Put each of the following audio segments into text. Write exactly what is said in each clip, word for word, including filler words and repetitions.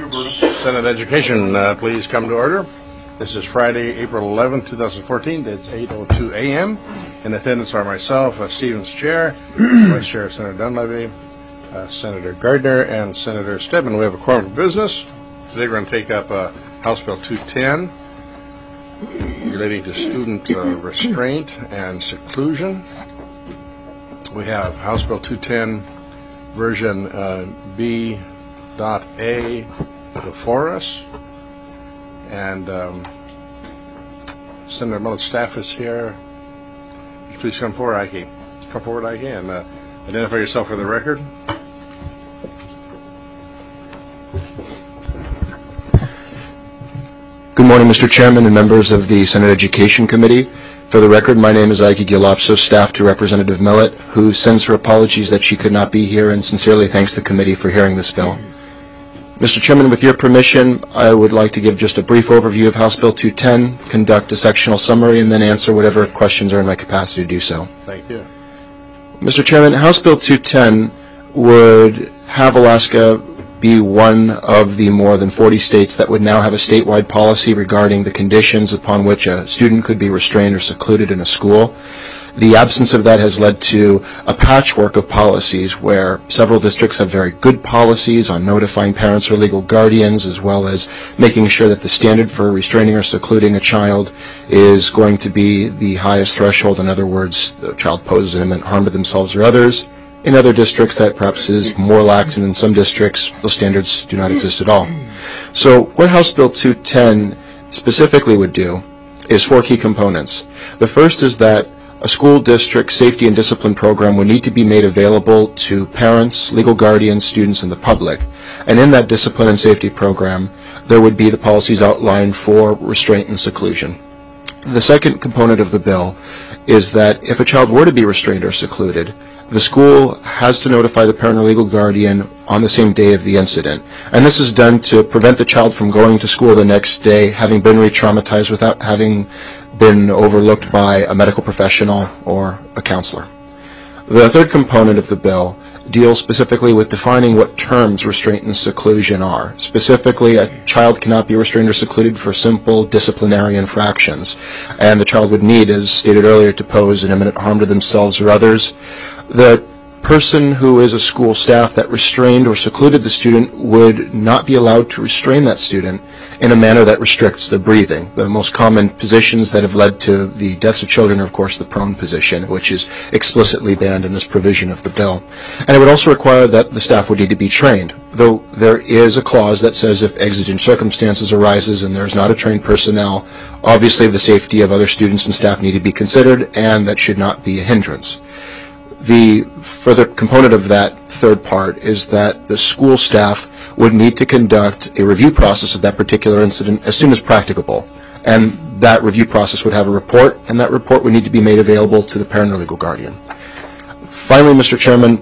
Senate Education, uh, please come to order. This is Friday, April eleventh, two thousand fourteen. It's eight oh two a m In attendance are myself, uh, Stevens Chair, Vice Chair Senator Dunleavy, uh, Senator Gardner, and Senator Stedman. We have a quorum of business. Today we're going to take up uh, House Bill two ten relating to student uh, restraint and seclusion. We have House Bill two ten version uh, B dot A before us, and um, Senator Mullet's staff is here. Please come forward, Ike. Come forward, Ike, and uh, identify yourself for the record. Good morning, Mister Chairman and members of the Senate Education Committee. For the record, my name is Ike Gilopso, staff to Representative Millet, who sends her apologies that she could not be here and sincerely thanks the committee for hearing this bill. Mister Chairman, with your permission, I would like to give just a brief overview of House Bill two ten, conduct a sectional summary, and then answer whatever questions are in my capacity to do so. Thank you. Mister Chairman, House Bill two ten would have Alaska be one of the more than forty states that would now have a statewide policy regarding the conditions upon which a student could be restrained or secluded in a school. The absence of that has led to a patchwork of policies where several districts have very good policies on notifying parents or legal guardians, as well as making sure that the standard for restraining or secluding a child is going to be the highest threshold. In other words, the child poses an imminent harm to themselves or others. In other districts, that perhaps is more lax, and in some districts, those standards do not exist at all. So what House Bill two ten specifically would do is four key components. The first is that a school district safety and discipline program would need to be made available to parents, legal guardians, students, and the public. And in that discipline and safety program, there would be the policies outlined for restraint and seclusion. The second component of the bill is that if a child were to be restrained or secluded, the school has to notify the parent or legal guardian on the same day of the incident. And this is done to prevent the child from going to school the next day having been re-traumatized without having been overlooked by a medical professional or a counselor. The third component of the bill deals specifically with defining what terms restraint and seclusion are. Specifically, a child cannot be restrained or secluded for simple disciplinary infractions, and the child would need, as stated earlier, to pose an imminent harm to themselves or others. The person who is a school staff that restrained or secluded the student would not be allowed to restrain that student in a manner that restricts the breathing. The most common positions that have led to the deaths of children are, of course, the prone position, which is explicitly banned in this provision of the bill. And it would also require that the staff would need to be trained, though there is a clause that says if exigent circumstances arises and there's not a trained personnel, obviously the safety of other students and staff need to be considered, and that should not be a hindrance. The further component of that third part is that the school staff would need to conduct a review process of that particular incident as soon as practicable. And that review process would have a report, and that report would need to be made available to the parent or legal guardian. Finally, Mister Chairman,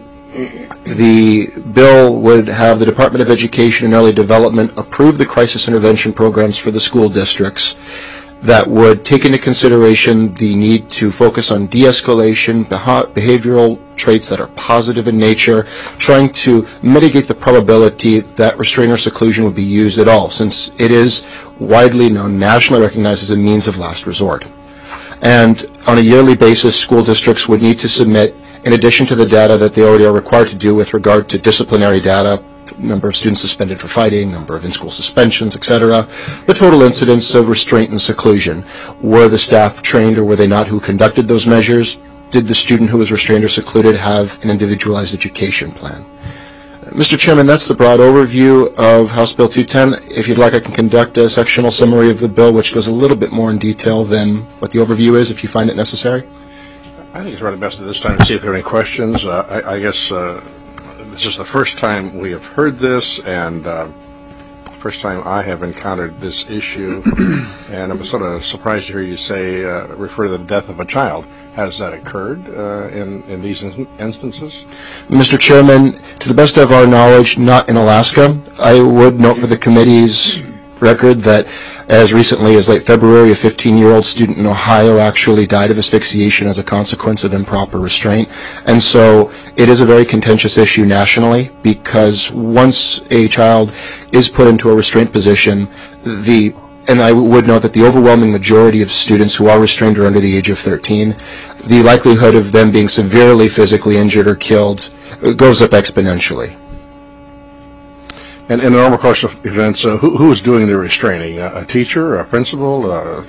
the bill would have the Department of Education and Early Development approve the crisis intervention programs for the school districts that would take into consideration the need to focus on de-escalation, behavioral traits that are positive in nature, trying to mitigate the probability that restraint or seclusion would be used at all, since it is widely known, nationally recognized as a means of last resort. And on a yearly basis, school districts would need to submit, in addition to the data that they already are required to do with regard to disciplinary data, number of students suspended for fighting, number of in-school suspensions, et cetera, the total incidence of restraint and seclusion. Were the staff trained or were they not who conducted those measures? Did the student who was restrained or secluded have an individualized education plan? Mister Chairman, that's the broad overview of House Bill two ten. If you'd like, I can conduct a sectional summary of the bill, which goes a little bit more in detail than what the overview is, if you find it necessary. I think it's probably best at this time to see if there are any questions. Uh, I, I guess uh, this is the first time we have heard this, and uh, first time I have encountered this issue, and I'm sort of surprised to hear you say, uh, refer to the death of a child. Has that occurred uh, in, in these in instances? Mister Chairman, to the best of our knowledge, not in Alaska. I would note for the committee's record that as recently as late February, a fifteen-year-old student in Ohio actually died of asphyxiation as a consequence of improper restraint. And so it is a very contentious issue nationally, because once a child is put into a restraint position, the and I would note that the overwhelming majority of students who are restrained are under the age of thirteen, the likelihood of them being severely physically injured or killed goes up exponentially. And in the normal course of events, uh, who, who is doing the restraining? A, a teacher, a principal? Uh...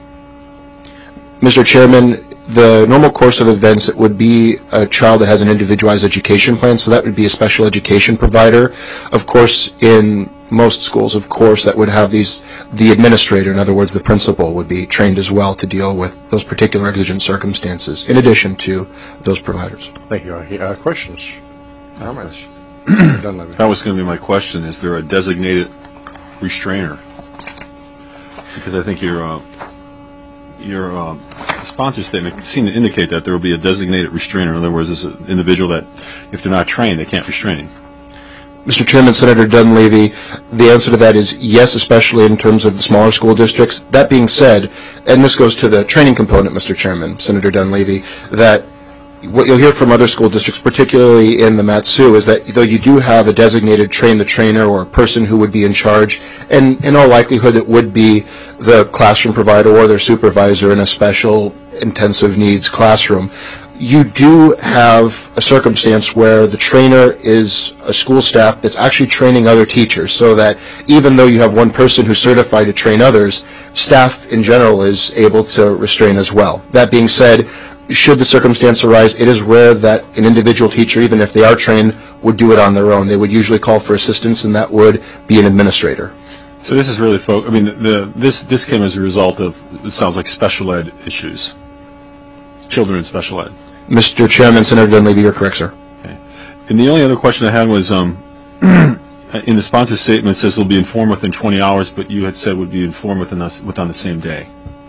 Mister Chairman, the normal course of events, it would be a child that has an individualized education plan, so that would be a special education provider. Of course, in most schools, of course, that would have these, the administrator, in other words, the principal, would be trained as well to deal with those particular exigent circumstances, in addition to those providers. Thank you. Uh, questions? Comments? That was going to be my question. Is there a designated restrainer? Because I think your uh, your uh, sponsor statement seemed to indicate that there will be a designated restrainer. In other words, it's an individual that, if they're not trained, they can't restrain. Mister Chairman, Senator Dunleavy, the answer to that is yes, especially in terms of the smaller school districts. That being said, and this goes to the training component, Mister Chairman, Senator Dunleavy, that what you'll hear from other school districts, particularly in the Mat-Su, is that though you do have a designated train-the-trainer or a person who would be in charge, and in all likelihood it would be the classroom provider or their supervisor in a special intensive needs classroom, you do have a circumstance where the trainer is a school staff that's actually training other teachers, so that even though you have one person who's certified to train others, staff in general is able to restrain as well. That being said, should the circumstance arise, it is rare that an individual teacher, even if they are trained, would do it on their own. They would usually call for assistance, and that would be an administrator. So this is really, fo- I mean, the, this this came as a result of, it sounds like, special ed issues, children in special ed. Mister Chairman, Senator Dunleavy, you're correct, sir. Okay. And the only other question I had was, um, in the sponsor statement, it says they'll be informed within twenty hours, but you had said would be informed within, us, within the same day.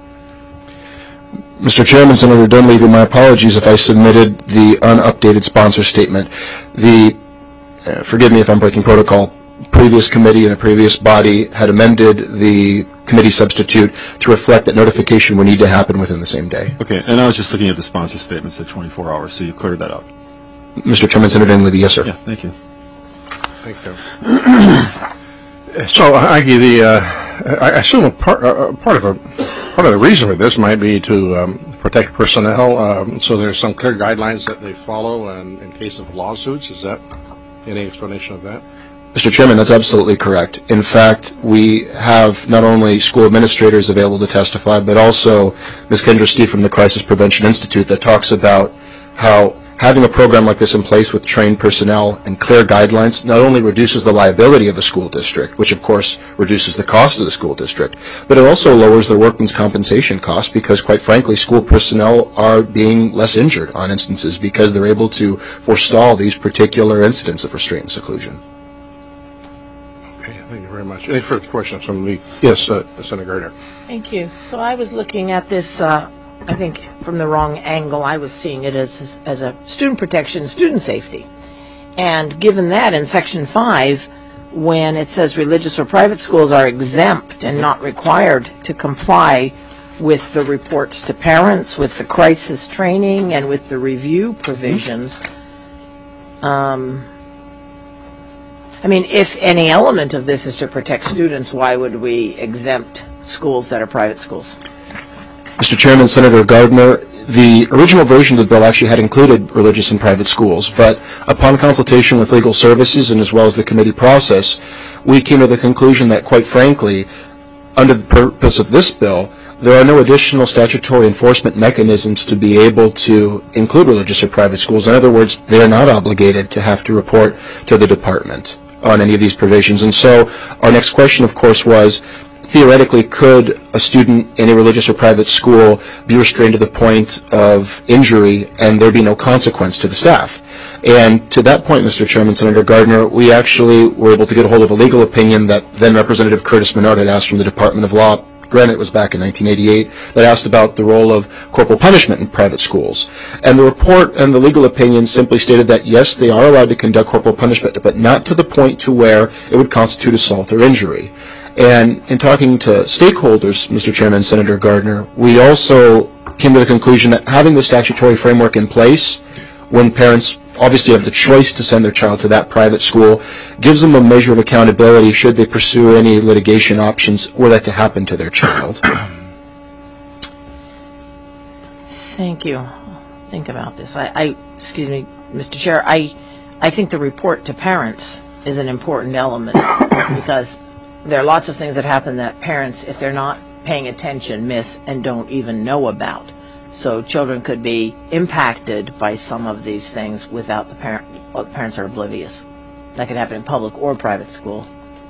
Mister Chairman, Senator Dunleavy, my apologies if I submitted the unupdated sponsor statement. The, uh, forgive me if I'm breaking protocol, previous committee and a previous body had amended the committee substitute to reflect that notification would need to happen within the same day. Okay, and I was just looking at the sponsor statements at twenty-four hours, so you cleared that up. Mister Chairman, Senator Dunleavy, yes, sir. Yeah, thank you. Thank you. So, Ike, the uh, I assume a part, uh, part of a part of the reason for this might be to um, protect personnel. Um, so there's some clear guidelines that they follow, and in case of lawsuits, is that any explanation of that? Mister Chairman, that's absolutely correct. In fact, we have not only school administrators available to testify, but also Miz Kendra Steve from the Crisis Prevention Institute that talks about how having a program like this in place with trained personnel and clear guidelines not only reduces the liability of the school district, which of course reduces the cost of the school district, but it also lowers their workman's compensation costs because, quite frankly, school personnel are being less injured on instances because they're able to forestall these particular incidents of restraint and seclusion. Okay, thank you very much. Any further questions from me? Yes, uh, Senator Gardner. Thank you. So I was looking at this, uh, I think, from the wrong angle. I was seeing it as, as a student protection, student safety. And given that in Section five, when it says religious or private schools are exempt and not required to comply with the reports to parents, with the crisis training, and with the review provisions, um, I mean, if any element of this is to protect students, why would we exempt schools that are private schools? Mister Chairman, Senator Gardner, the original version of the bill actually had included religious and private schools, but upon consultation with legal services and as well as the committee process, we came to the conclusion that, quite frankly, under the purpose of this bill, there are no additional statutory enforcement mechanisms to be able to include religious or private schools. In other words, they are not obligated to have to report to the department on any of these provisions. And so our next question, of course, was, theoretically, could a student in a religious or private school be restrained to the point of injury and there be no consequence to the staff? And to that point, Mister Chairman, Senator Gardner, we actually were able to get a hold of a legal opinion that then Representative Curtis Menard had asked from the Department of Law. Granted, it was back in nineteen eighty-eight, that asked about the role of corporal punishment in private schools. And the report and the legal opinion simply stated that, yes, they are allowed to conduct corporal punishment, but not to the point to where it would constitute assault or injury. And in talking to stakeholders, Mister Chairman, Senator Gardner, we also came to the conclusion that having the statutory framework in place when parents obviously have the choice to send their child to that private school gives them a measure of accountability should they pursue any litigation options were that to happen to their child. Thank you. Think about this. I, I excuse me, Mister Chair, I, I think the report to parents is an important element because there are lots of things that happen that parents, if they're not paying attention, miss and don't even know about. So children could be impacted by some of these things without the parent, well, the parents are oblivious. That could happen in public or private school.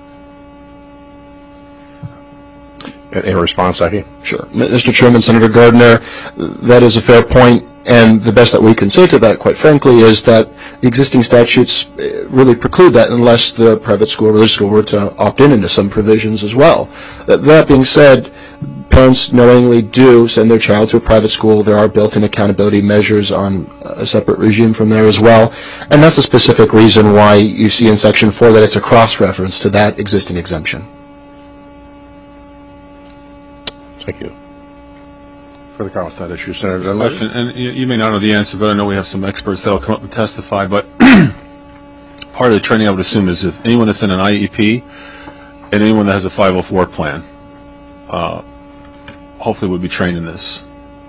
In, in response, Aki? Sure. Mister Chairman, Senator Gardner, that is a fair point, and the best that we can say to that, quite frankly, is that the existing statutes really preclude that unless the private school or religious school were to opt in into some provisions as well. That being said, parents knowingly do send their child to a private school. There are built-in accountability measures on a separate regime from there as well, and that's a specific reason why you see in Section four that it's a cross-reference to that existing exemption. Thank you. Further comment on that issue, Senator Dunlap? Question, and you, you may not know the answer, but I know we have some experts that will come up and testify, but part of the training I would assume is if anyone that's in an I E P and anyone that has a five oh four plan uh, hopefully would be trained in this.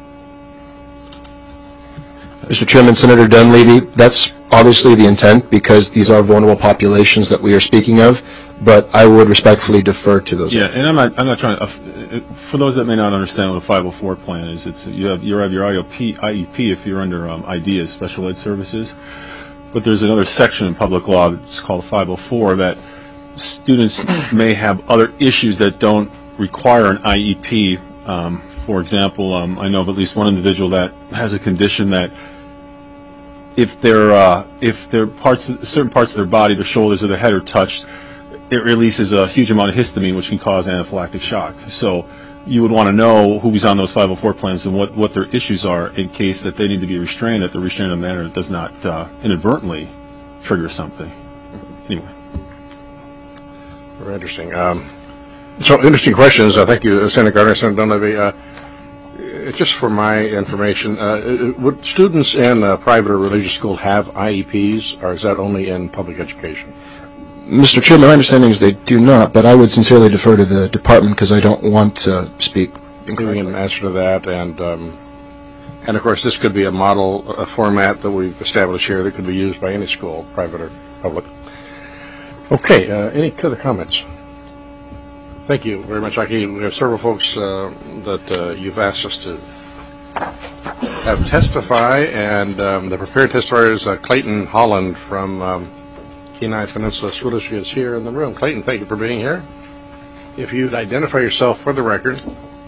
Mister Chairman, Senator Dunleavy, that's obviously the intent because these are vulnerable populations that we are speaking of, but I would respectfully defer to those. Yeah, and I'm not, I'm not trying to, uh, for those that may not understand what a five oh four plan is, it's you have, you have your I E P if you're under um, IDEAS, Special Ed Services, but there's another section in public law that's called five oh four that students may have other issues that don't require an I E P. Um, for example, um, I know of at least one individual that has a condition that if their uh, if their parts, certain parts of their body, their shoulders or their head are touched, it releases a huge amount of histamine, which can cause anaphylactic shock. So you would want to know who's on those five oh four plans and what, what their issues are in case that they need to be restrained, that they're restrained in a manner that does not uh, inadvertently trigger something. Anyway. Very interesting. Um, so, interesting questions. Uh, thank you, Senator Gardner, Senator Dunleavy. Uh, just for my information, uh, would students in a private or religious school have I E Ps, or is that only in public education? Mister Chairman, my understanding is they do not, but I would sincerely defer to the department because I don't want to speak incorrectly. Giving an answer to that, and um, and of course this could be a model, a format that we've established here that could be used by any school, private or public. Okay, uh, any other comments? Thank you very much, Aki. We have several folks uh, that uh, you've asked us to have testify, and um, the prepared testifier is uh, Clayton Holland from um, Kenai Peninsula School District is here in the room. Clayton, thank you for being here. If you'd identify yourself for the record.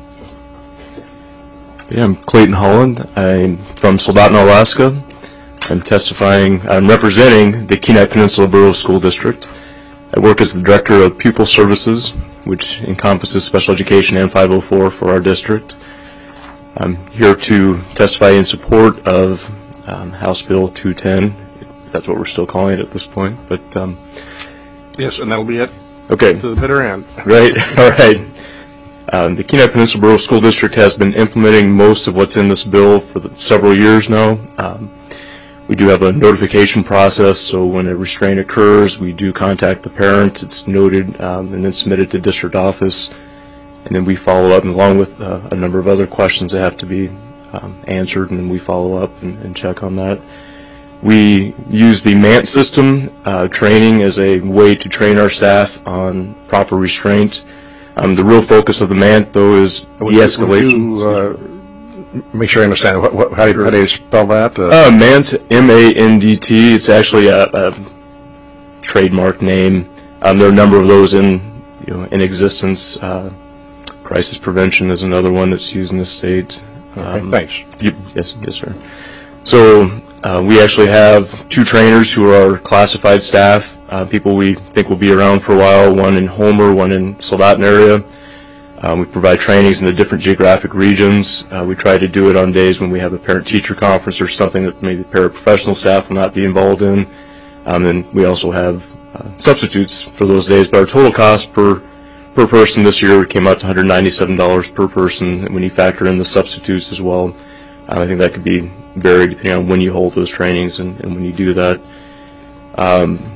Yeah, I'm Clayton Holland. I'm from Soldotna, Alaska. I'm testifying, I'm representing the Kenai Peninsula Borough School District. I work as the Director of Pupil Services, which encompasses special education and five oh four for our district. I'm here to testify in support of um, House Bill two ten. That's what we're still calling it at this point, but um, yes, and that'll be it. Okay. To the bitter end. Right. All right. Um, the Kenai Peninsula Borough School District has been implementing most of what's in this bill for the, several years now. Um, we do have a notification process, so when a restraint occurs, we do contact the parents. It's noted um, and then submitted to district office, and then we follow up, and along with uh, a number of other questions that have to be um, answered, and then we follow up and, and check on that. We use the MANT system uh, training as a way to train our staff on proper restraint. Um, the real focus of the MANT, though, is de-escalation. Would you, uh, make sure I understand. What, what, how, do you, how do you spell that? Uh, uh, MANT, M A N D T. It's actually a, a trademark name. Um, there are a number of those in, you know, in existence. Uh, crisis prevention is another one that's used in the state. Okay, um, thanks. You, yes, yes, sir. So. Uh, we actually have two trainers who are classified staff, uh, people we think will be around for a while, one in Homer, one in Soldotna area. Uh, we provide trainings in the different geographic regions. Uh, we try to do it on days when we have a parent-teacher conference or something that maybe paraprofessional staff will not be involved in. Um, and we also have uh, substitutes for those days, but our total cost per per person this year, it came out to one hundred ninety-seven dollars per person. When you factor in the substitutes as well, uh, I think that could be varied depending on when you hold those trainings and, and when you do that. Um,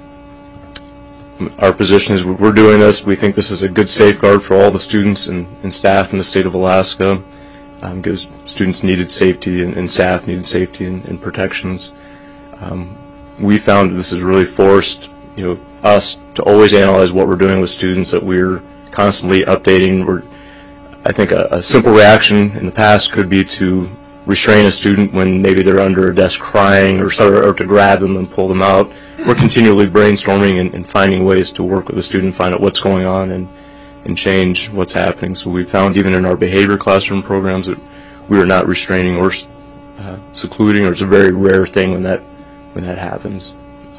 our position is we're doing this. We think this is a good safeguard for all the students and, and staff in the state of Alaska, um, because students needed safety and, and staff needed safety and, and protections. Um, we found that this has really forced, you know, us to always analyze what we're doing with students, that we're constantly updating. We're, I think a, a simple reaction in the past could be to restrain a student when maybe they're under a desk crying, or, or to grab them and pull them out. We're continually brainstorming and, and finding ways to work with the student, find out what's going on, and, and change what's happening. So we found even in our behavior classroom programs that we are not restraining or uh, secluding, or it's a very rare thing when that when that happens.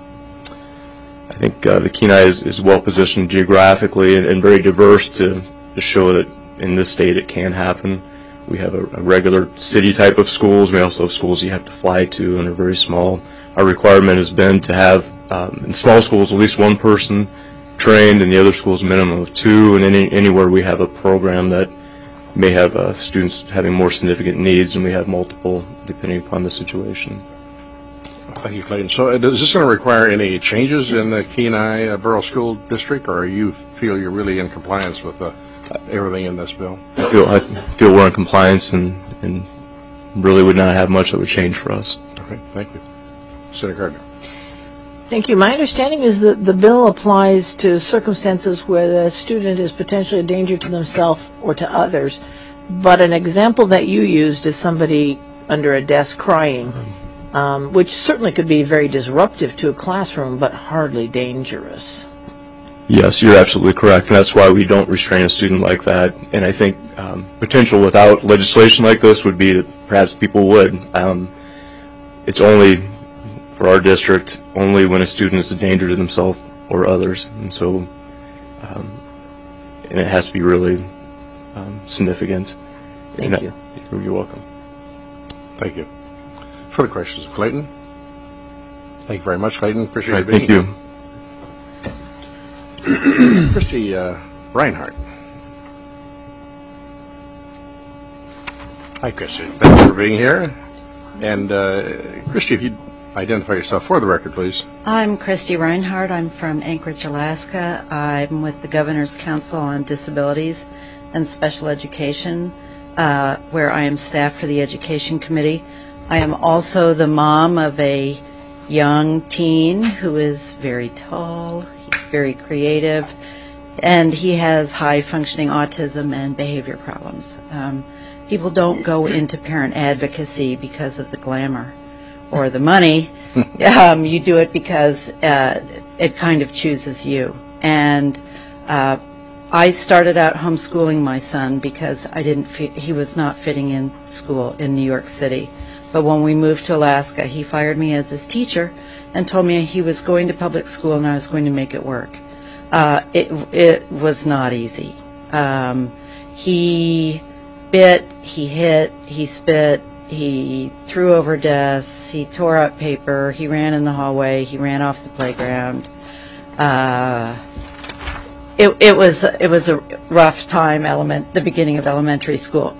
I think uh, the Kenai is, is well positioned geographically and, and very diverse to, to show that in this state it can happen. We have a, a regular city type of schools. We also have schools you have to fly to and are very small. Our requirement has been to have, um, in small schools, at least one person trained, and the other schools a minimum of two, and any, anywhere we have a program that may have uh, students having more significant needs, and we have multiple depending upon the situation. Thank you, Clayton. So uh, is this going to require any changes in the Kenai uh, Borough School District, or you feel you're really in compliance with uh, everything in this bill? I feel I feel we're in compliance, and, and really would not have much that would change for us. Okay, thank you. Senator Gardner. Thank you. My understanding is that the bill applies to circumstances where the student is potentially a danger to themselves or to others, but an example that you used is somebody under a desk crying, um, which certainly could be very disruptive to a classroom, but hardly dangerous. Yes, you're absolutely correct, and that's why we don't restrain a student like that. And I think um, potential without legislation like this would be that perhaps people would. Um, it's only, for our district, only when a student is a danger to themselves or others, and so um, and it has to be really um, significant. Thank that, you. You're welcome. Thank you. Further questions, Clayton? Thank you very much, Clayton. Appreciate Right, you being thank you. here. Christy uh, Reinhardt. Hi, Christy. Thanks for being here. And uh, Christy, if you'd identify yourself for the record, please. I'm Christy Reinhardt. I'm from Anchorage, Alaska. I'm with the Governor's Council on Disabilities and Special Education, uh, where I am staff for the Education Committee. I am also the mom of a young teen who is very tall. He's very creative, and he has high-functioning autism and behavior problems. Um, people don't go into parent advocacy because of the glamour or the money. um, you do it because uh, it kind of chooses you. And uh, I started out homeschooling my son because I didn't fi- he was not fitting in school in New York City. But when we moved to Alaska, he fired me as his teacher and told me he was going to public school and I was going to make it work. Uh, it, it was not easy. Um, he bit, he hit, he spit, he threw over desks, he tore up paper, he ran in the hallway, he ran off the playground. Uh, it, it was it was a rough time, element the beginning of elementary school.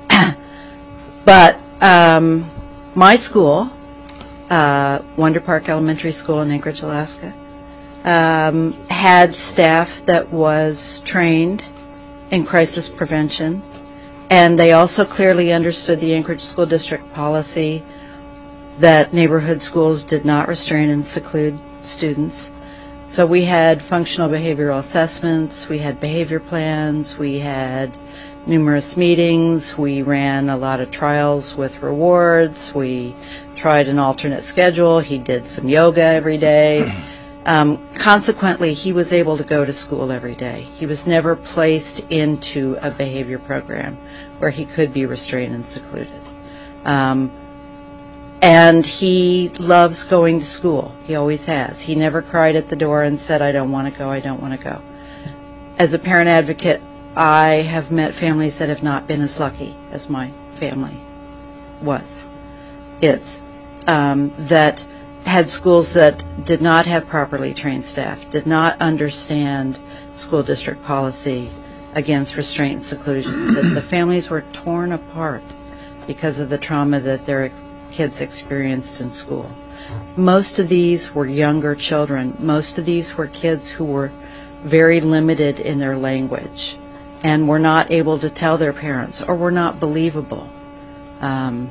But um, my school, uh, Wonder Park Elementary School in Anchorage, Alaska, um, had staff that was trained in crisis prevention, and they also clearly understood the Anchorage School District policy that neighborhood schools did not restrain and seclude students. So we had functional behavioral assessments, we had behavior plans, we had numerous meetings, we ran a lot of trials with rewards, we tried an alternate schedule, he did some yoga every day. Um, consequently, he was able to go to school every day. He was never placed into a behavior program where he could be restrained and secluded. Um, and he loves going to school. He always has. He never cried at the door and said, I don't want to go, I don't want to go. As a parent advocate, I have met families that have not been as lucky as my family was, is, um, that had schools that did not have properly trained staff, did not understand school district policy, against restraint and seclusion. The, the families were torn apart because of the trauma that their kids experienced in school. Most of these were younger children. Most of these were kids who were very limited in their language and were not able to tell their parents or were not believable. Um,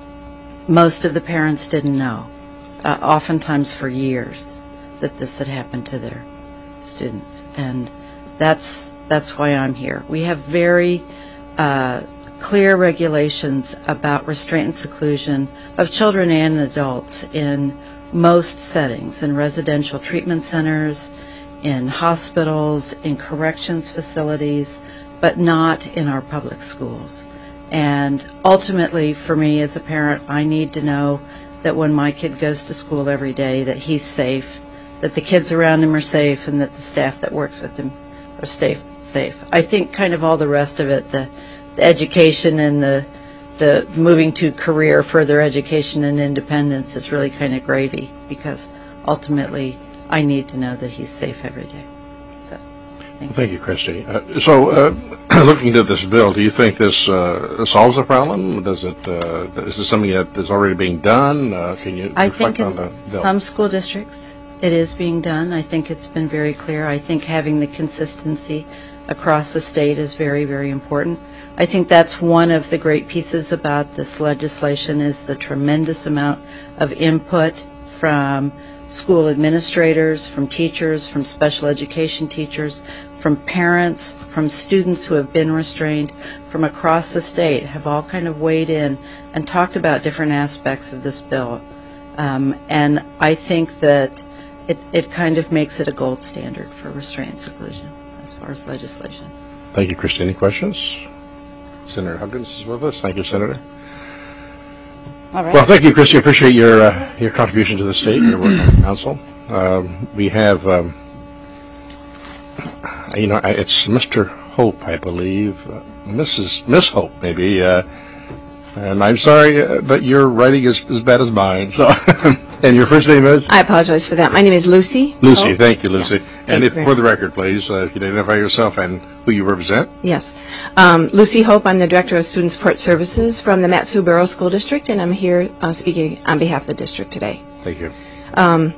most of the parents didn't know, uh, oftentimes for years, that this had happened to their students. And that's that's why I'm here. We have very uh, clear regulations about restraint and seclusion of children and adults in most settings, in residential treatment centers, in hospitals, in corrections facilities, but not in our public schools. And ultimately, for me as a parent, I need to know that when my kid goes to school every day, that he's safe, that the kids around him are safe, and that the staff that works with him are safe. safe. I think kind of all the rest of it, the, the education and the the moving to career, further education and independence is really kind of gravy, because ultimately I need to know that he's safe every day. So, thank well, thank you, Christy. Uh, so, uh, looking at this bill, do you think this uh, solves the problem? Does it? Uh, is this something that is already being done? Uh, can you I reflect think on in the bill? some school districts it is being done. I think it's been very clear. I think having the consistency across the state is very, very important. I think that's one of the great pieces about this legislation, is the tremendous amount of input from school administrators, from teachers, from special education teachers, from parents, from students who have been restrained from across the state, have all kind of weighed in and talked about different aspects of this bill. Um, and I think that it, it kind of makes it a gold standard for restraint and seclusion as far as legislation. Thank you, Christy. Any questions? Senator Huggins is with us. Thank you, Senator. All right. Well, thank you, Christy. I appreciate your uh, your contribution to the state, your work on the council. Um, we have, um, you know, it's Mister Hope, I believe, uh, Missus Miss Hope, maybe. Uh, and I'm sorry, uh, but your writing is as bad as mine. So, and your first name is? I apologize for that. My name is Lucy. Lucy. Hope. Thank you, Lucy. Yeah. And Thank if, you for the very record, please, uh, if you'd identify yourself and who you represent. Yes. Um, Lucy Hope. I'm the Director of Student Support Services from the Mat-Su Borough School District, and I'm here uh, speaking on behalf of the district today. Thank you. Um,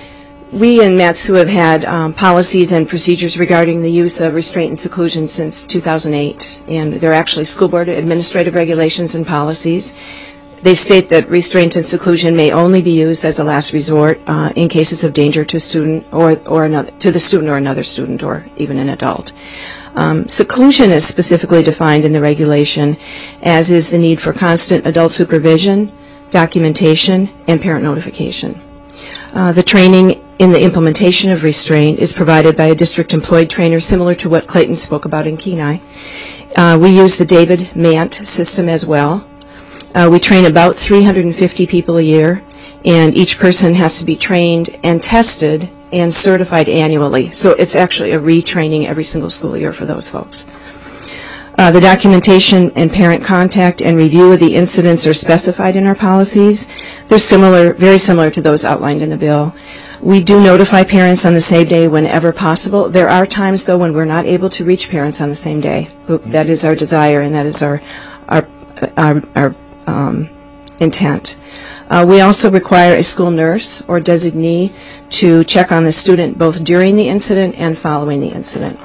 we in Mat-Su have had um, policies and procedures regarding the use of restraint and seclusion since two thousand eight, and they're actually school board administrative regulations and policies. They state that restraint and seclusion may only be used as a last resort uh, in cases of danger to a student or, or another, to the student or another student or even an adult. Um, seclusion is specifically defined in the regulation, as is the need for constant adult supervision, documentation, and parent notification. Uh, the training in the implementation of restraint is provided by a district-employed trainer similar to what Clayton spoke about in Kenai. Uh, we use the David Mant system as well. Uh, we train about three hundred fifty people a year, and each person has to be trained and tested and certified annually. So it's actually a retraining every single school year for those folks. Uh, the documentation and parent contact and review of the incidents are specified in our policies. They're similar, very similar to those outlined in the bill. We do notify parents on the same day whenever possible. There are times, though, when we're not able to reach parents on the same day. That is our desire, and that is our our our, our um, intent. Uh, we also require a school nurse or designee to check on the student both during the incident and following the incident.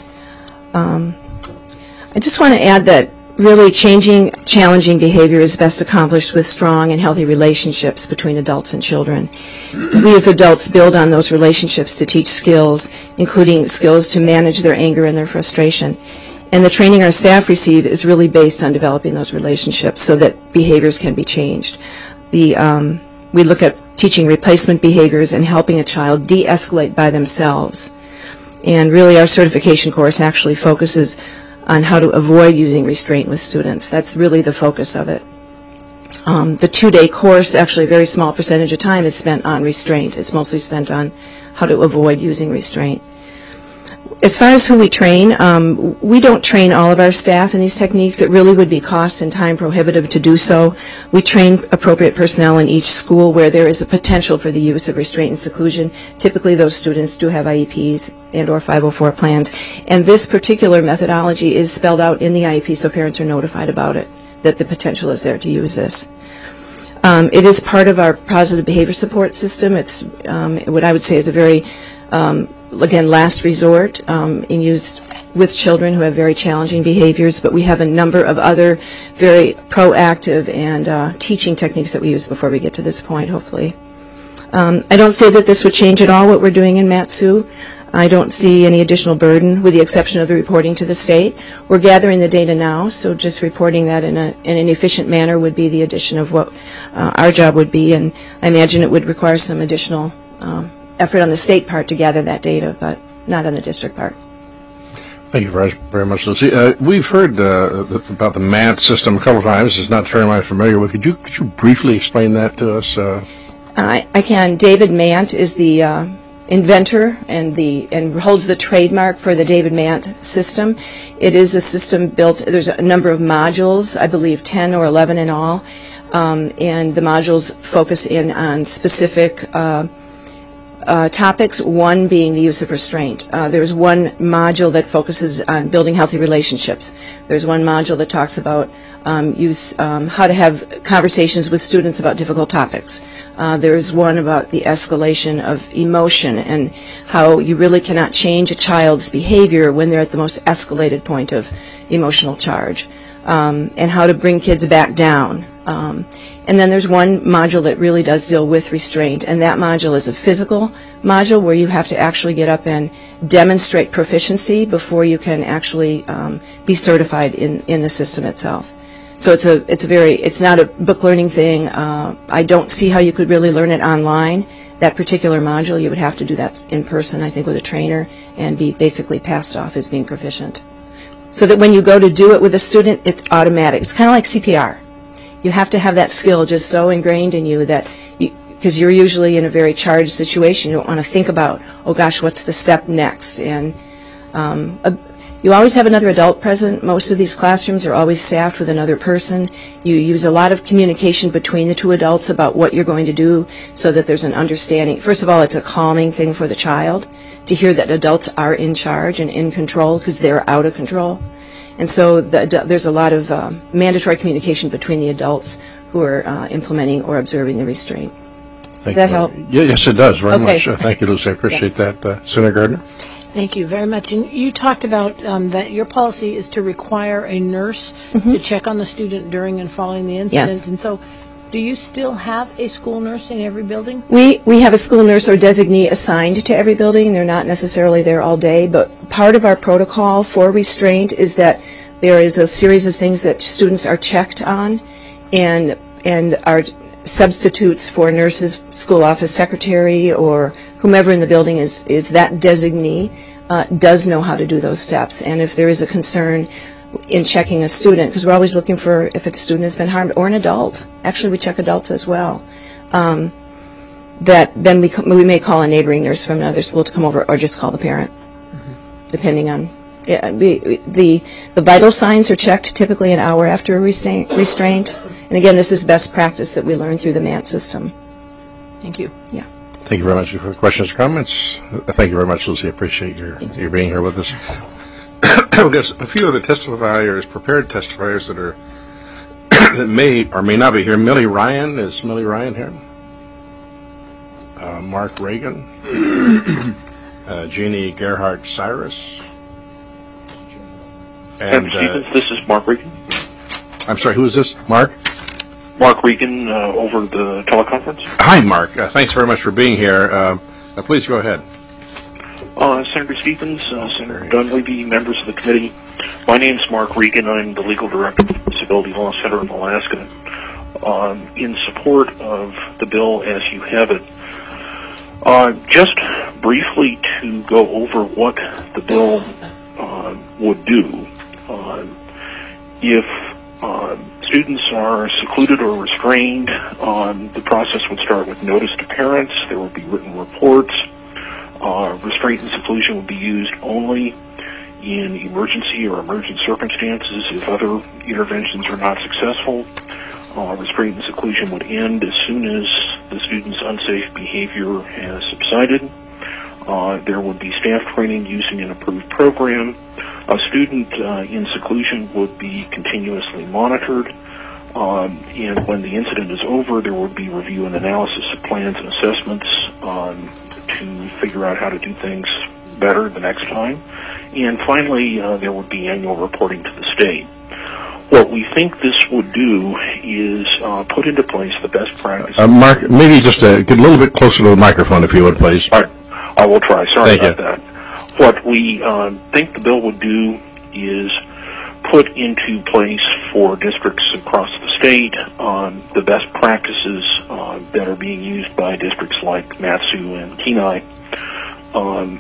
Um, I just want to add that really changing challenging behavior is best accomplished with strong and healthy relationships between adults and children. We as adults build on those relationships to teach skills, including skills to manage their anger and their frustration. And the training our staff receive is really based on developing those relationships so that behaviors can be changed. The, um, we look at teaching replacement behaviors and helping a child de-escalate by themselves. And really our certification course actually focuses on how to avoid using restraint with students. That's really the focus of it. Um, the two-day course, actually a very small percentage of time is spent on restraint. It's mostly spent on how to avoid using restraint. As far as who we train, um, we don't train all of our staff in these techniques. It really would be cost and time prohibitive to do so. We train appropriate personnel in each school where there is a potential for the use of restraint and seclusion. Typically, those students do have I E Ps and or five oh four plans. And this particular methodology is spelled out in the I E P so parents are notified about it, that the potential is there to use this. Um, it is part of our positive behavior support system. It's um, what I would say is a very um, again, last resort, um, and used with children who have very challenging behaviors, but we have a number of other very proactive and uh, teaching techniques that we use before we get to this point, hopefully. Um, I don't say that this would change at all what we're doing in Mat-Su. I don't see any additional burden, with the exception of the reporting to the state. We're gathering the data now, so just reporting that in, a, in an efficient manner would be the addition of what uh, our job would be, and I imagine it would require some additional um, effort on the state part to gather that data, but not on the district part. Thank you very, very much, Lucy. Uh, we've heard uh, about the M A T system a couple of times. It's not a term I'm familiar with. Could you could you briefly explain that to us? Uh? I, I can. David Mant is the uh, inventor and the and holds the trademark for the David Mant system. It is a system built. There's a number of modules, I believe ten or eleven in all, um, and the modules focus in on specific Uh, Uh, topics, one being the use of restraint. Uh, there's one module that focuses on building healthy relationships. There's one module that talks about um, use, um, how to have conversations with students about difficult topics. Uh, there's one about the escalation of emotion and how you really cannot change a child's behavior when they're at the most escalated point of emotional charge, um, and how to bring kids back down. Um, and then there's one module that really does deal with restraint, and that module is a physical module where you have to actually get up and demonstrate proficiency before you can actually um, be certified in, in the system itself. So it's a it's a very it's not a book learning thing. Uh, I don't see how you could really learn it online. That particular module, you would have to do that in person, I think, with a trainer and be basically passed off as being proficient. So that when you go to do it with a student, it's automatic. It's kind of like C P R. You have to have that skill just so ingrained in you that, because you, you're usually in a very charged situation, you don't want to think about, oh gosh, what's the step next? And um, a, you always have another adult present. Most of these classrooms are always staffed with another person. You use a lot of communication between the two adults about what you're going to do so that there's an understanding. First of all, it's a calming thing for the child to hear that adults are in charge and in control because they're out of control. And so the, there's a lot of um, mandatory communication between the adults who are uh, implementing or observing the restraint. Does Thank that you. help? Yeah, yes, it does, very Okay. much. Uh, thank you, Lucy. I appreciate Yes. that. Uh, Senator Gardner? Thank you very much. And you talked about um, that your policy is to require a nurse to check on the student during and following the incident. Yes. And so do you still have a school nurse in every building? We, we have a school nurse or designee assigned to every building. They're not necessarily there all day, but part of our protocol for restraint is that there is a series of things that students are checked on, and and our substitutes for nurses, school office secretary, or whomever in the building is, is that designee uh, does know how to do those steps. And if there is a concern in checking a student, because we're always looking for if a student has been harmed, or an adult. Actually, we check adults as well. Um, that then we, we may call a neighboring nurse from another school to come over, or just call the parent, mm-hmm. depending on. Yeah, we, the the vital signs are checked typically an hour after a restraint, restraint. And again, this is best practice that we learned through the M A T system. Thank you. Yeah. Thank you very much for questions or comments. Uh, Thank you very much, Lucy. I appreciate your, your being here with us. There's a few of the testifiers, prepared testifiers that are that may or may not be here. Millie Ryan, is Millie Ryan here? Uh, Mark Reagan, uh, Jeannie Gerhardt Cyrus, and Stevens, uh, this is Mark Regan. I'm sorry, who is this? Mark? Mark Regan uh, over the teleconference. Hi, Mark. Uh, thanks very much for being here. Uh, uh, please go ahead. Uh, Senator Stevens, uh, Senator Dunleavy, members of the committee. My name is Mark Regan. I'm the legal director of the Disability Law Center of Alaska. Um, in support of the bill as you have it, uh, just briefly to go over what the bill uh, would do. Uh, if uh, students are secluded or restrained, um, the process would start with notice to parents. There would be written reports. Uh, restraint and seclusion would be used only in emergency or emergent circumstances. If other interventions are not successful, uh, restraint and seclusion would end as soon as the student's unsafe behavior has subsided. Uh, there would be staff training using an approved program. A student uh, in seclusion would be continuously monitored. Um, and when the incident is over, there would be review and analysis of plans and assessments um, to figure out how to do things better the next time. And finally, uh, there would be annual reporting to the state. What we think this would do is uh, put into place the best practices. Uh, Mark, maybe just uh, get a little bit closer to the microphone, if you would, please. All right. I will try. Sorry Thank about you. that. What we uh, think the bill would do is put into place for districts across the state um, the best practices uh, that are being used by districts like Mat-Su and Kenai, um,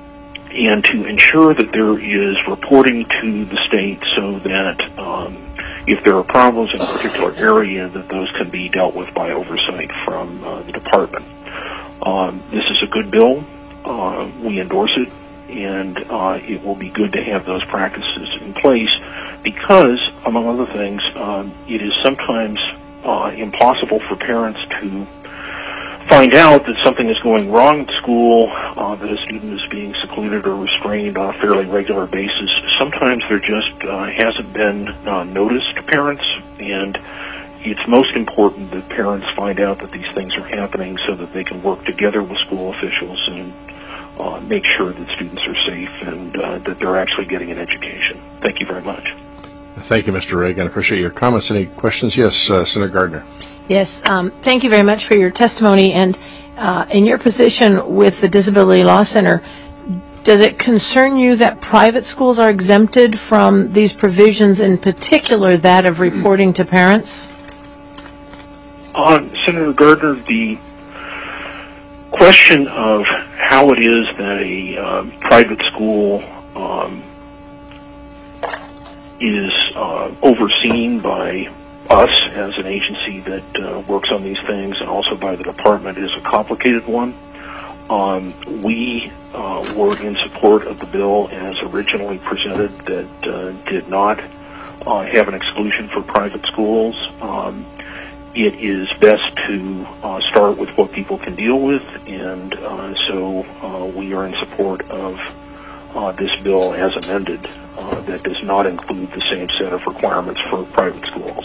and to ensure that there is reporting to the state so that um, if there are problems in a particular area, that those can be dealt with by oversight from uh, the department. Um, this is a good bill. Uh, we endorse it. And uh, it will be good to have those practices in place because, among other things, um, it is sometimes uh, impossible for parents to find out that something is going wrong at school, uh, that a student is being secluded or restrained on a fairly regular basis. Sometimes there just uh, hasn't been uh, noticed to parents, and it's most important that parents find out that these things are happening so that they can work together with school officials and Uh, make sure that students are safe and uh, that they're actually getting an education. Thank you very much. Thank you, Mister Reagan. I appreciate your comments. Any questions? Yes, uh, Senator Gardner. Yes, um, thank you very much for your testimony. And uh, in your position with the Disability Law Center, does it concern you that private schools are exempted from these provisions, in particular that of reporting to parents? Uh, Senator Gardner, the question of how it is that a um, private school um, is uh, overseen by us as an agency that uh, works on these things and also by the department is a complicated one. Um, we uh, were in support of the bill as originally presented that uh, did not uh, have an exclusion for private schools. Um, It is best to uh, start with what people can deal with, and uh, so uh, we are in support of uh, this bill as amended uh, that does not include the same set of requirements for private schools.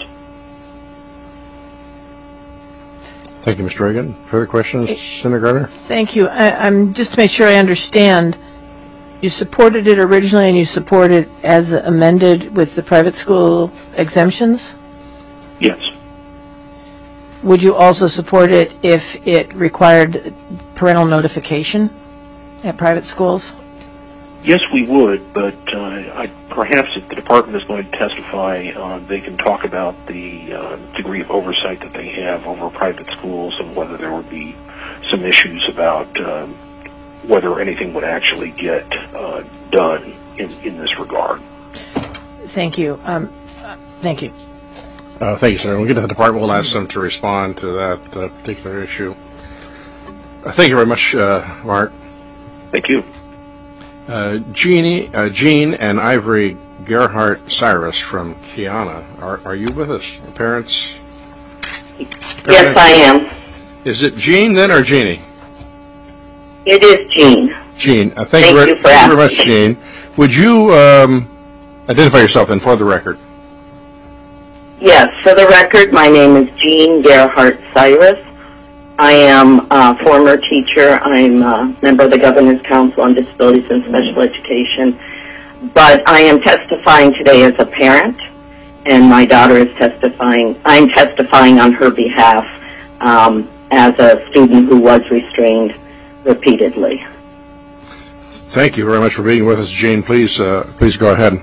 Thank you, Mister Reagan. Further questions, Senator Gardner? Thank you. I, I'm just to make sure I understand. You supported it originally, and you support it as amended with the private school exemptions? Yes. Would you also support it if it required parental notification at private schools? Yes, we would, but uh, I, perhaps if the department is going to testify, uh, they can talk about the uh, degree of oversight that they have over private schools and whether there would be some issues about um, whether anything would actually get uh, done in, in this regard. Thank you. Um, uh, thank you. Uh, thank you, Senator. We'll get to the department. We'll ask them to respond to that uh, particular issue. Uh, thank you very much, uh, Mark. Thank you. Uh, Jeannie, uh, Jean and Ivory Gerhardt Cyrus from Kiana. Are, are you with us? Parents? Yes, I am. Is it Jean then or Jeannie? It is Jean. Jean. Uh, thank Thank you, very, you for thank you very much, asking. Jean. Would you um, identify yourself then for the record? Yes, for the record, my name is Jean Gerhardt Cyrus. I am a former teacher. I'm a member of the Governor's Council on Disabilities and Special Education. But I am testifying today as a parent, and my daughter is testifying. I'm testifying on her behalf um, as a student who was restrained repeatedly. Thank you very much for being with us, Jean. Please, uh, please go ahead.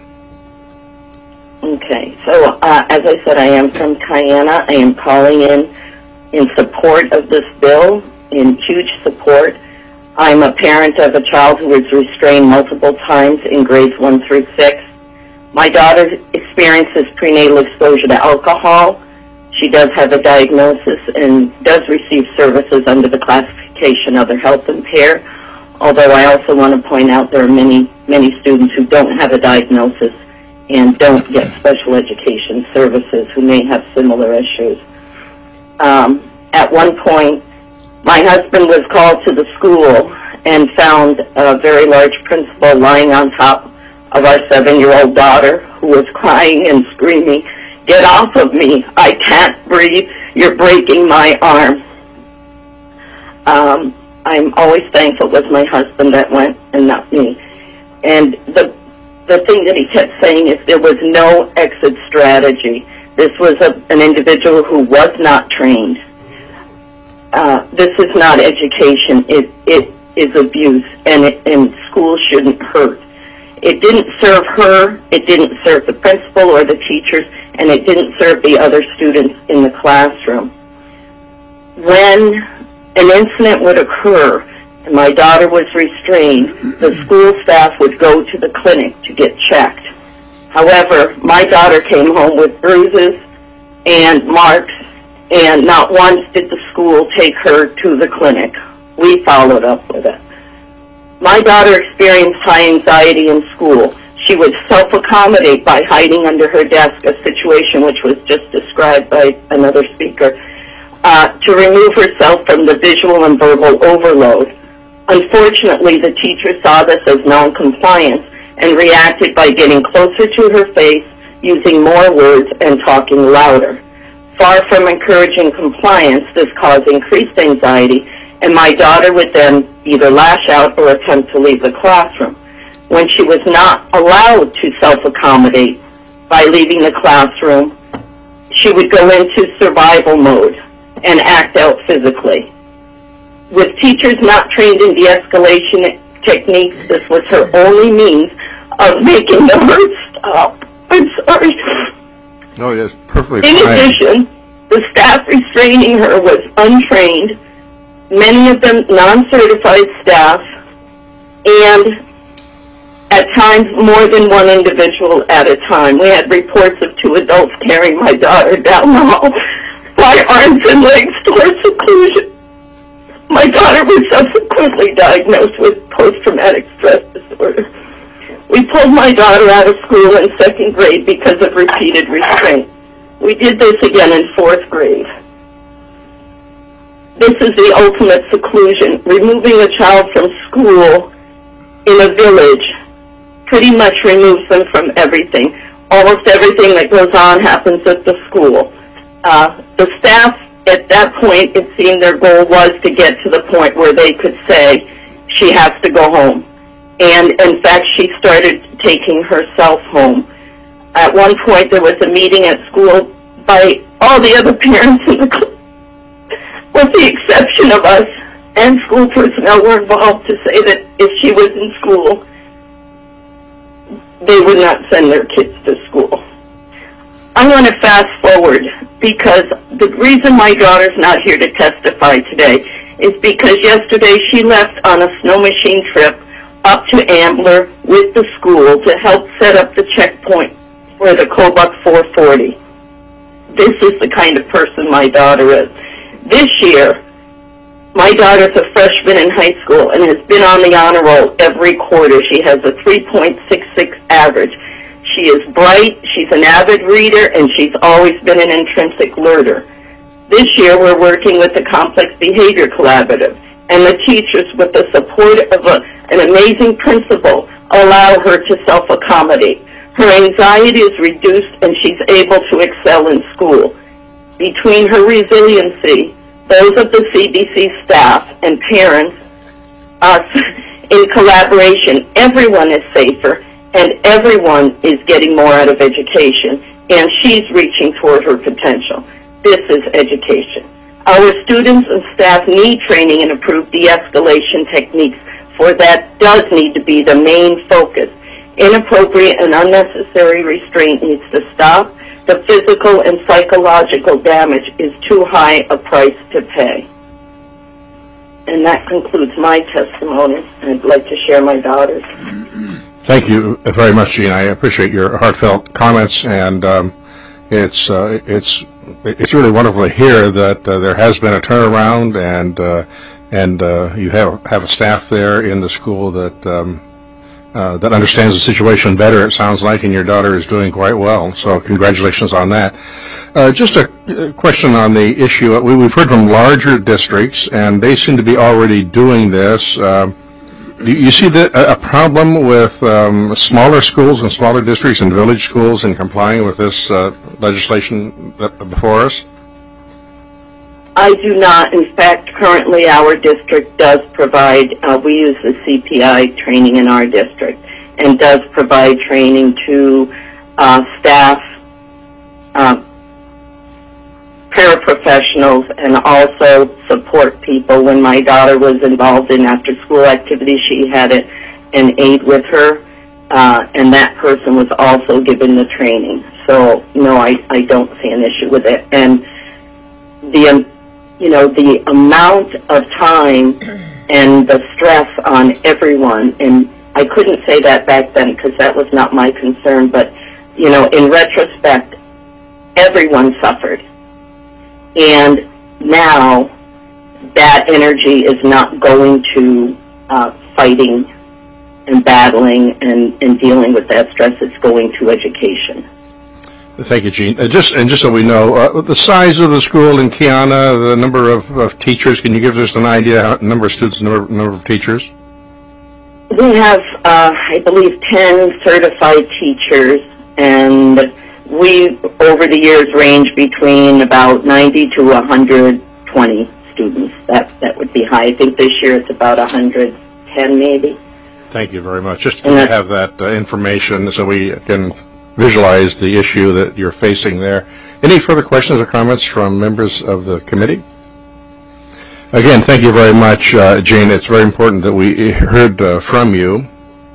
Okay, so uh, as I said, I am from Kiana. I am calling in in support of this bill, in huge support. I'm a parent of a child who was restrained multiple times in grades one through six. My daughter experiences prenatal exposure to alcohol. She does have a diagnosis and does receive services under the classification other health impaired. although I also want to point out there are many, many students who don't have a diagnosis and don't get special education services who may have similar issues. Um, at one point, my husband was called to the school and found a very large principal lying on top of our seven-year-old daughter, who was crying and screaming, "Get off of me, I can't breathe, you're breaking my arm." Um, I'm always thankful it was my husband that went and not me. And the the thing that he kept saying is there was no exit strategy. This was a, an individual who was not trained. Uh, this is not education. It it is abuse, and it, and school shouldn't hurt. It didn't serve her, it didn't serve the principal or the teachers, and it didn't serve the other students in the classroom. When an incident would occur and my daughter was restrained, the school staff would go to the clinic to get checked. However, my daughter came home with bruises and marks, and not once did the school take her to the clinic. We followed up with it. My daughter experienced high anxiety in school. She would self-accommodate by hiding under her desk, a situation which was just described by another speaker, uh, to remove herself from the visual and verbal overload. Unfortunately, the teacher saw this as non-compliance and reacted by getting closer to her face, using more words, and talking louder. Far from encouraging compliance, this caused increased anxiety, and my daughter would then either lash out or attempt to leave the classroom. When she was not allowed to self-accommodate by leaving the classroom, she would go into survival mode and act out physically. With teachers not trained in de-escalation techniques, this was her only means of making the hurt stop. I'm sorry. Oh, yes, perfectly In fine. addition, the staff restraining her was untrained, many of them non-certified staff, and at times more than one individual at a time. We had reports of two adults carrying my daughter down the hall, my arms and legs towards seclusion. My daughter was subsequently diagnosed with post-traumatic stress disorder. We pulled my daughter out of school in second grade because of repeated restraint. We did this again in fourth grade. This is the ultimate seclusion. Removing a child from school in a village pretty much removes them from everything. Almost everything that goes on happens at the school. Uh, the staff, at that point, it seemed their goal was to get to the point where they could say, she has to go home. And, in fact, she started taking herself home. At one point, there was a meeting at school by all the other parents in the class, with the exception of us, and school personnel were involved to say that if she was in school, they would not send their kids to school. I want to fast forward because the reason my daughter's not here to testify today is because yesterday she left on a snow machine trip up to Ambler with the school to help set up the checkpoint for the Kobuk four forty. This is the kind of person my daughter is. This year, my daughter's a freshman in high school and has been on the honor roll every quarter. She has a three point six six average. She is bright, she's an avid reader, and she's always been an intrinsic learner. This year, we're working with the Complex Behavior Collaborative, and the teachers, with the support of a, an amazing principal, allow her to self-accommodate. Her anxiety is reduced, and she's able to excel in school. Between her resiliency, those of the C B C staff and parents, us, in collaboration, everyone is safer, and everyone is getting more out of education, and she's reaching toward her potential. This is education. Our students and staff need training in improved de-escalation techniques, for that does need to be the main focus. Inappropriate and unnecessary restraint needs to stop. The physical and psychological damage is too high a price to pay. And that concludes my testimony. I'd like to share my daughter's. Thank you very much, Jean. I appreciate your heartfelt comments, and um, it's uh, it's it's really wonderful to hear that uh, there has been a turnaround, and uh, and uh, you have have a staff there in the school that um, uh, that understands the situation better. It sounds like, and your daughter is doing quite well. So congratulations on that. Uh, just a, a question on the issue. We, we've heard from larger districts, and they seem to be already doing this. Um, do you see the, a problem with um, smaller schools and smaller districts and village schools in complying with this uh, legislation that, before us? I do not. In fact, currently our district does provide, uh, we use the C P I training in our district, and does provide training to uh, staff, uh, paraprofessionals, and also support people. When my daughter was involved in after-school activities, she had a, an aide with her, uh, and that person was also given the training. So, no, I, I don't see an issue with it. And the, um, you know, the amount of time and the stress on everyone, and I couldn't say that back then because that was not my concern, but, you know, in retrospect, everyone suffered. And now that energy is not going to uh, fighting and battling and, and dealing with that stress. It's going to education. Thank you, Jean. Uh, just and just so we know, uh, the size of the school in Kiana, the number of, of teachers. Can you give us an idea how number of students, number, number of teachers? We have, uh, I believe, ten certified teachers, and we, over the years, range between about ninety to one hundred twenty students. That that would be high. I think this year it's about one hundred ten, maybe. Thank you very much. Just to have that uh, information so we can visualize the issue that you're facing there. Any further questions or comments from members of the committee? Again, thank you very much, uh, Jane. It's very important that we heard uh, from you.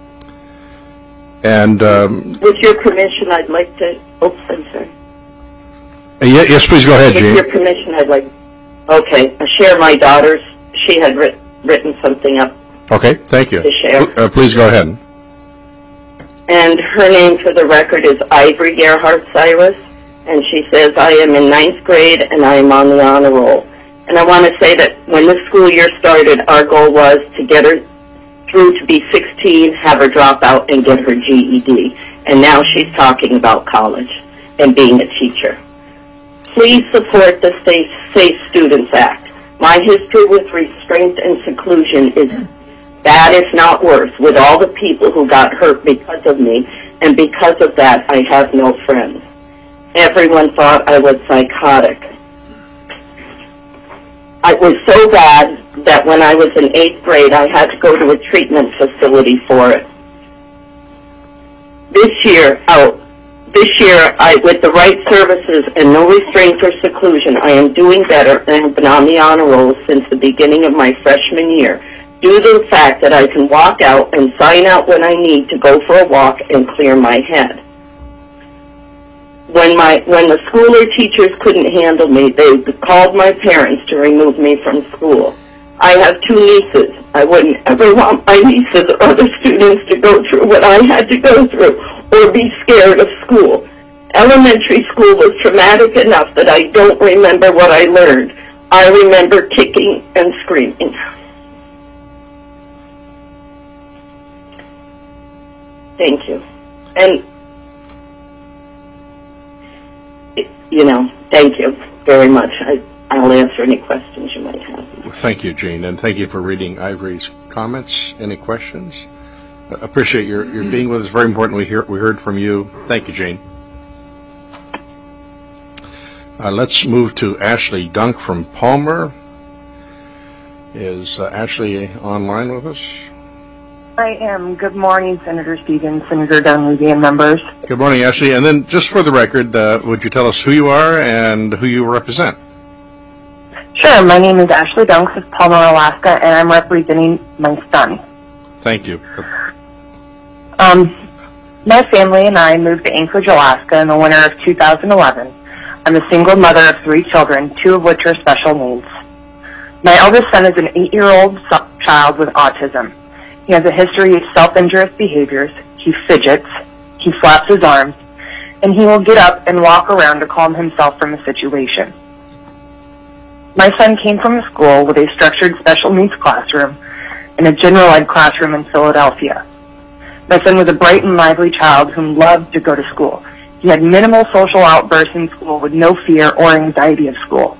And um, with your permission, I'd like to. Oops, I'm sorry. Uh, yes, please go ahead, With Jean. With your permission, I'd like. Okay, I share my daughter's. She had writ, written something up. Okay, thank you. To share. Uh, please go ahead. And her name for the record is Ivory Gerhardt Cyrus, and she says, I am in ninth grade and I am on the honor roll. And I want to say that when the school year started, our goal was to get her through to be sixteen, have her drop out, and get her G E D. And now she's talking about college and being a teacher. Please support the Safe, Safe Students Act. My history with restraint and seclusion is bad, if not worse, with all the people who got hurt because of me, and because of that, I have no friends. Everyone thought I was psychotic. I was so bad that when I was in eighth grade, I had to go to a treatment facility for it. This year, oh, this year, I, with the right services and no restraint or seclusion, I am doing better and have been on the honor roll since the beginning of my freshman year, due to the fact that I can walk out and sign out when I need to go for a walk and clear my head. When my when the school or teachers couldn't handle me, they called my parents to remove me from school. I have two nieces. I wouldn't ever want my nieces or other students to go through what I had to go through or be scared of school. Elementary school was traumatic enough that I don't remember what I learned. I remember kicking and screaming. Thank you. And, you know, thank you very much. I, I'll answer any questions you might have. Thank you, Jean, and thank you for reading Ivory's comments. Any questions? Uh, appreciate your, your being with us. Very important we, hear, we heard from you. Thank you, Jean. Uh, let's move to Ashley Dunk from Palmer. Is uh, Ashley online with us? I am. Good morning, Senator Stevens, Senator Dunleavy, and members. Good morning, Ashley. And then, just for the record, uh, would you tell us who you are and who you represent? Sure. My name is Ashley Dunks of Palmer, Alaska, and I'm representing my son. Thank you. Um, my family and I moved to Anchorage, Alaska in the winter of two thousand eleven. I'm a single mother of three children, two of which are special needs. My eldest son is an eight-year-old child with autism. He has a history of self-injurious behaviors. He fidgets. He flaps his arms. and he will get up and walk around to calm himself from a situation. My son came from a school with a structured special needs classroom and a general ed classroom in Philadelphia. My son was a bright and lively child who loved to go to school. He had minimal social outbursts in school with no fear or anxiety of school.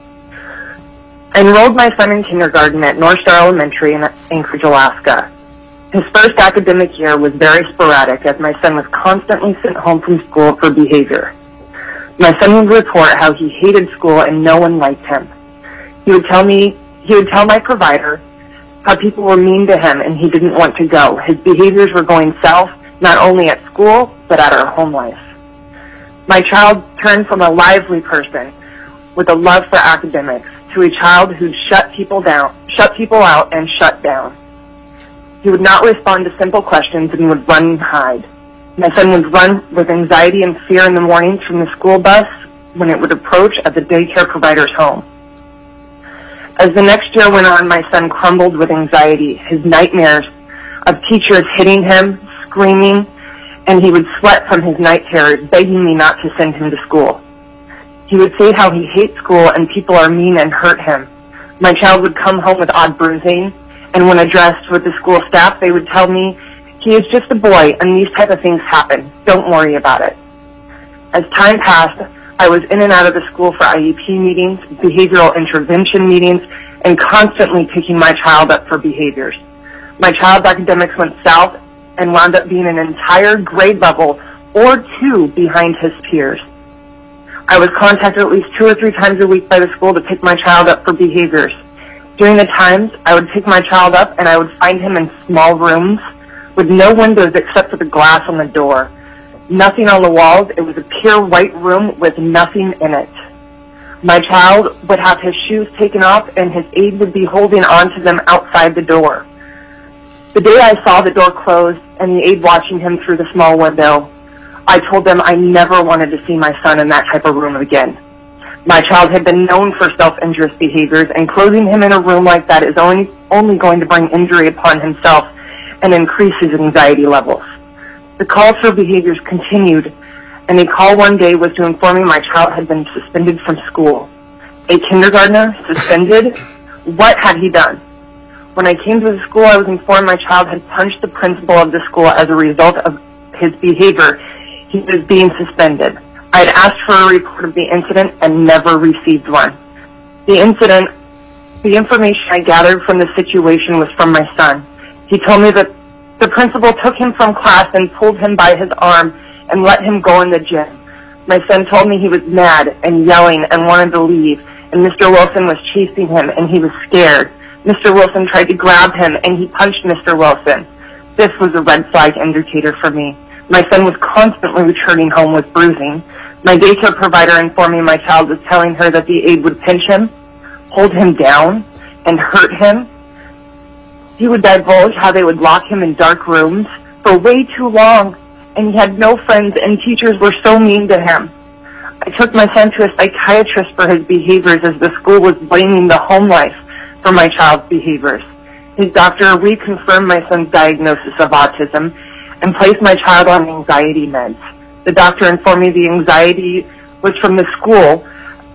I enrolled my son in kindergarten at North Star Elementary in Anchorage, Alaska. His first academic year was very sporadic as my son was constantly sent home from school for behavior. My son would report how he hated school and no one liked him. He would tell me, he would tell my provider how people were mean to him and he didn't want to go. His behaviors were going south, not only at school, but at our home life. My child turned from a lively person with a love for academics to a child who'd shut people down, shut people out and shut down. He would not respond to simple questions and would run and hide. My son would run with anxiety and fear in the mornings from the school bus when it would approach at the daycare provider's home. As the next year went on, my son crumbled with anxiety, his nightmares of teachers hitting him, screaming, and he would sweat from his night terrors, begging me not to send him to school. He would say how he hates school and people are mean and hurt him. My child would come home with odd bruising, and when addressed with the school staff, they would tell me, he is just a boy and these type of things happen. Don't worry about it. As time passed, I was in and out of the school for I E P meetings, behavioral intervention meetings, and constantly picking my child up for behaviors. My child's academics went south and wound up being an entire grade level or two behind his peers. I was contacted at least two or three times a week by the school to pick my child up for behaviors. During the times, I would pick my child up and I would find him in small rooms with no windows except for the glass on the door. Nothing on the walls. It was a pure white room with nothing in it. My child would have his shoes taken off and his aide would be holding on to them outside the door. The day I saw the door closed and the aide watching him through the small window, I told them I never wanted to see my son in that type of room again. My child had been known for self-injurious behaviors, and closing him in a room like that is only, only going to bring injury upon himself and increase his anxiety levels. The calls for behaviors continued, and a call one day was to inform me my child had been suspended from school. A kindergartner suspended? What had he done? When I came to the school, I was informed my child had punched the principal of the school as a result of his behavior. He was being suspended. I had asked for a report of the incident and never received one. The incident, the information I gathered from the situation was from my son. He told me that the principal took him from class and pulled him by his arm and let him go in the gym. My son told me he was mad and yelling and wanted to leave, and Mister Wilson was chasing him and he was scared. Mister Wilson tried to grab him and he punched Mister Wilson. This was a red flag indicator for me. My son was constantly returning home with bruising. My daycare provider informed me my child was telling her that the aide would pinch him, hold him down, and hurt him. He would divulge how they would lock him in dark rooms for way too long, and he had no friends, and teachers were so mean to him. I took my son to a psychiatrist for his behaviors as the school was blaming the home life for my child's behaviors. His doctor reconfirmed my son's diagnosis of autism and placed my child on anxiety meds. The doctor informed me the anxiety was from the school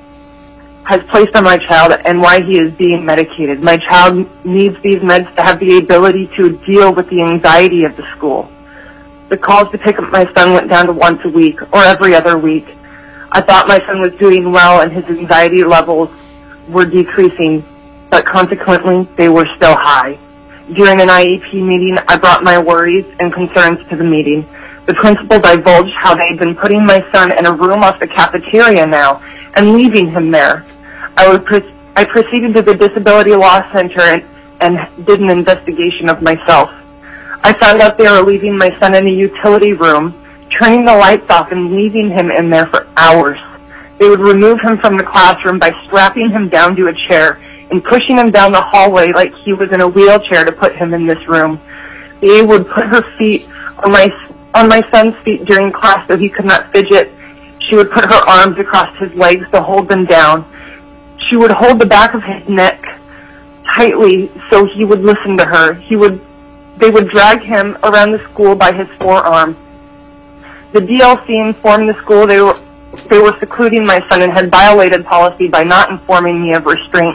has placed on my child and why he is being medicated. My child needs these meds to have the ability to deal with the anxiety of the school. The calls to pick up my son went down to once a week or every other week. I thought my son was doing well and his anxiety levels were decreasing, but consequently they were still high. During an I E P meeting, I brought my worries and concerns to the meeting. The principal divulged how they had been putting my son in a room off the cafeteria now and leaving him there. I, would pre- I proceeded to the Disability Law Center and, and did an investigation of myself. I found out they were leaving my son in a utility room, turning the lights off and leaving him in there for hours. They would remove him from the classroom by strapping him down to a chair and pushing him down the hallway like he was in a wheelchair to put him in this room. The aide would put her feet on my on my son's feet during class so he could not fidget. She would put her arms across his legs to hold them down. She would hold the back of his neck tightly so he would listen to her. He would, they would drag him around the school by his forearm. The D L C informed the school they were, they were secluding my son and had violated policy by not informing me of restraint.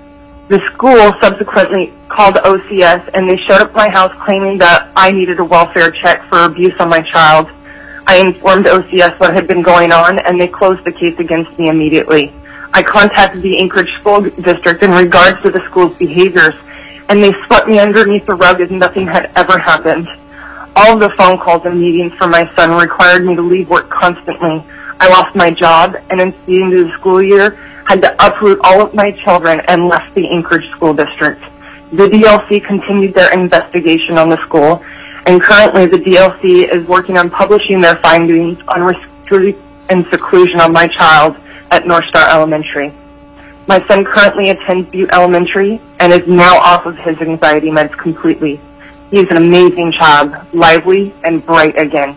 The school subsequently called O C S, and they showed up at my house claiming that I needed a welfare check for abuse on my child. I informed O C S what had been going on, and they closed the case against me immediately. I contacted the Anchorage School District in regards to the school's behaviors, and they swept me underneath the rug as nothing had ever happened. All of the phone calls and meetings for my son required me to leave work constantly. I lost my job, and in the end of the school year, had to uproot all of my children and left the Anchorage School District. The D L C continued their investigation on the school, and currently the D L C is working on publishing their findings on restraint and seclusion of my child at North Star Elementary. My son currently attends Butte Elementary and is now off of his anxiety meds completely. He is an amazing child, lively and bright again.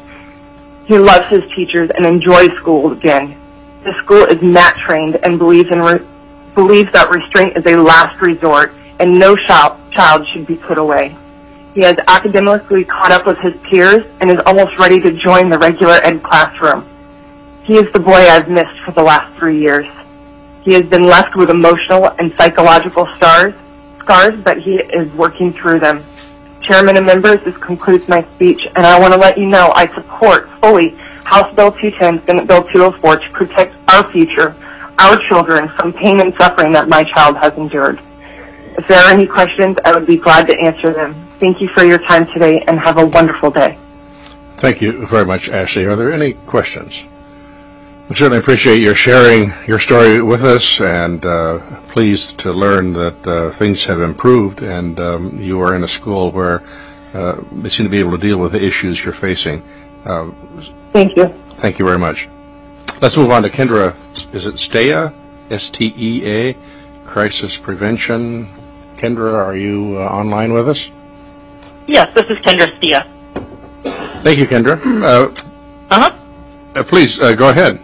He loves his teachers and enjoys school again. The school is M A T trained and believes in re- believes that restraint is a last resort and no child, child should be put away. He has academically caught up with his peers and is almost ready to join the regular ed classroom. He is the boy I've missed for the last three years. He has been left with emotional and psychological scars, scars, but he is working through them. Chairman and members, this concludes my speech, and I want to let you know I support fully House Bill two ten, Senate Bill two oh four to protect our future, our children, from pain and suffering that my child has endured. If there are any questions, I would be glad to answer them. Thank you for your time today, and have a wonderful day. Thank you very much, Ashley. Are there any questions? We certainly appreciate your sharing your story with us, and uh, pleased to learn that uh, things have improved, and um, you are in a school where uh, they seem to be able to deal with the issues you're facing. Uh, Thank you. Thank you very much. Let's move on to Kendra. Is it STEA? S T E A, Crisis Prevention. Kendra, are you uh, online with us? Yes, this is Kendra Stia. Thank you, Kendra. Uh, uh-huh. Uh, please, uh, go ahead.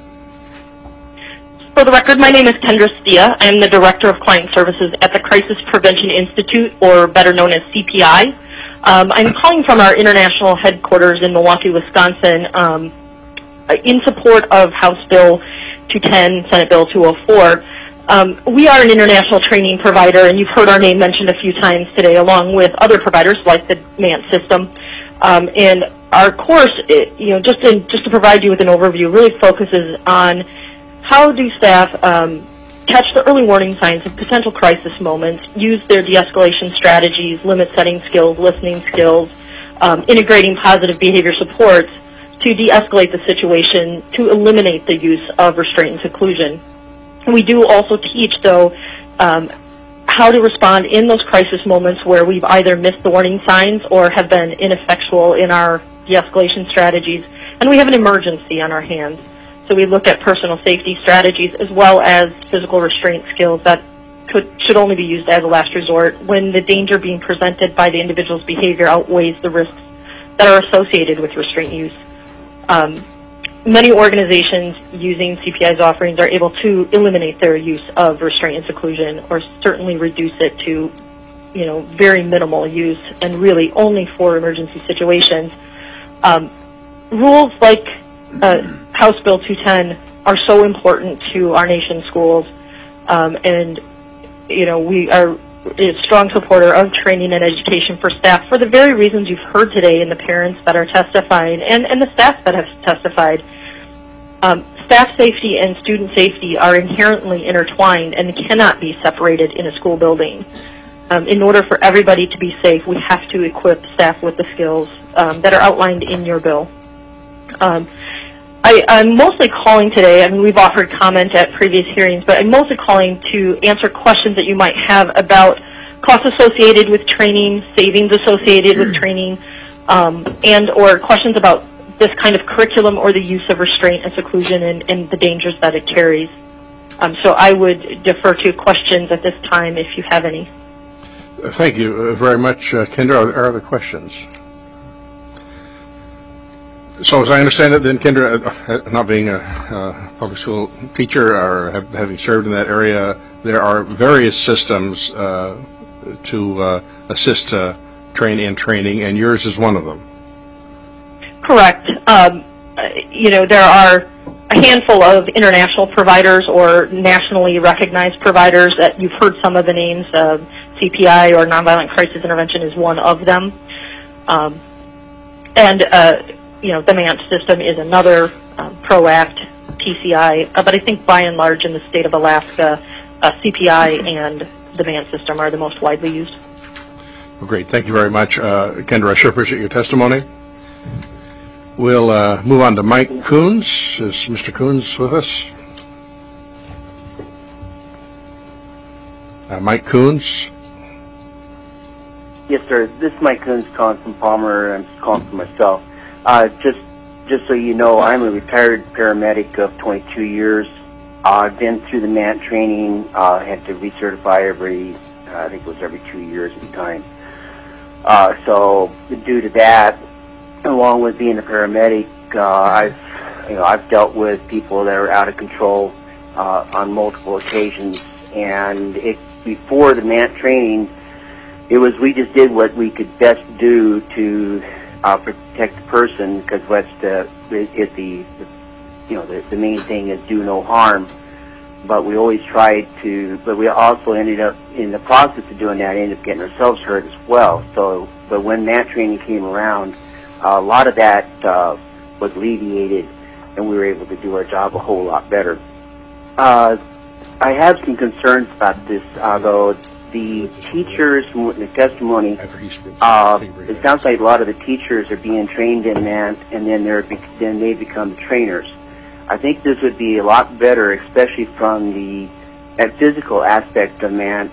For the record, my name is Kendra Stia. I am the Director of Client Services at the Crisis Prevention Institute, or better known as C P I. Um, I'm calling from our international headquarters in Milwaukee, Wisconsin, um, in support of House Bill two ten, Senate Bill two oh four. Um, we are an international training provider, and you've heard our name mentioned a few times today, along with other providers like the M A N T system. Um, and our course, it, you know, just in, just to provide you with an overview, really focuses on how do staff um, catch the early warning signs of potential crisis moments, use their de-escalation strategies, limit setting skills, listening skills, um, integrating positive behavior supports to de-escalate the situation, to eliminate the use of restraint and seclusion. And we do also teach, though, um, how to respond in those crisis moments where we've either missed the warning signs or have been ineffectual in our de-escalation strategies, and we have an emergency on our hands. So we look at personal safety strategies as well as physical restraint skills that could, should only be used as a last resort when the danger being presented by the individual's behavior outweighs the risks that are associated with restraint use. Um, many organizations using C P I's offerings are able to eliminate their use of restraint and seclusion, or certainly reduce it to, you know, very minimal use and really only for emergency situations. Um, rules like uh, House Bill two ten are so important to our nation's schools, um, and you know we are a strong supporter of training and education for staff for the very reasons you've heard today, and the parents that are testifying, and, and the staff that have testified. Um, staff safety and student safety are inherently intertwined and cannot be separated in a school building. Um, in order for everybody to be safe, we have to equip staff with the skills um, that are outlined in your bill. Um, I, I'm mostly calling today, I mean, we've offered comment at previous hearings, but I'm mostly calling to answer questions that you might have about costs associated with training, savings associated with training, um, and or questions about this kind of curriculum or the use of restraint and seclusion and, and the dangers that it carries. Um, so I would defer to questions at this time if you have any. Thank you very much, uh, Kendra. Are there other questions? So as I understand it, then, Kendra, uh, not being a uh, public school teacher or have, having served in that area, there are various systems uh, to uh, assist uh, train and training, and yours is one of them. Correct. Um, uh, you know, there are a handful of international providers or nationally recognized providers that you've heard some of the names. Uh, C P I, or Nonviolent Crisis Intervention, is one of them. Um, and, uh, you know, the MANT system is another, um, PROACT, P C I. Uh, but I think by and large in the state of Alaska, uh, C P I and the MANT system are the most widely used. Well, great. Thank you very much, uh, Kendra. I sure appreciate your testimony. We'll uh, move on to Mike Coons. Is Mister Coons with us? Uh, Mike Coons. Yes, sir. This is Mike Coons calling from Palmer. I'm just calling for myself. Uh, just, just so you know, I'm a retired paramedic of twenty-two years. Uh, I've been through the MANT training. Uh, had to recertify every, uh, I think it was every two years at the time. Uh, so due to that, along with being a paramedic, uh, I've, you know, I've dealt with people that are out of control uh, on multiple occasions. And it, before the MANT training, it was we just did what we could best do to uh, protect the person, because what's the, it, the, the you know the, the main thing is do no harm. But we always tried to, but we also ended up in the process of doing that, ended up getting ourselves hurt as well. So, but when MANT training came around, uh, a lot of that uh, was alleviated, and we were able to do our job a whole lot better. Uh, I have some concerns about this, uh, though. The teachers, from the testimony, uh, it sounds like a lot of the teachers are being trained in MANT, and then they're then they become trainers. I think this would be a lot better, especially from the uh, physical aspect of MANT,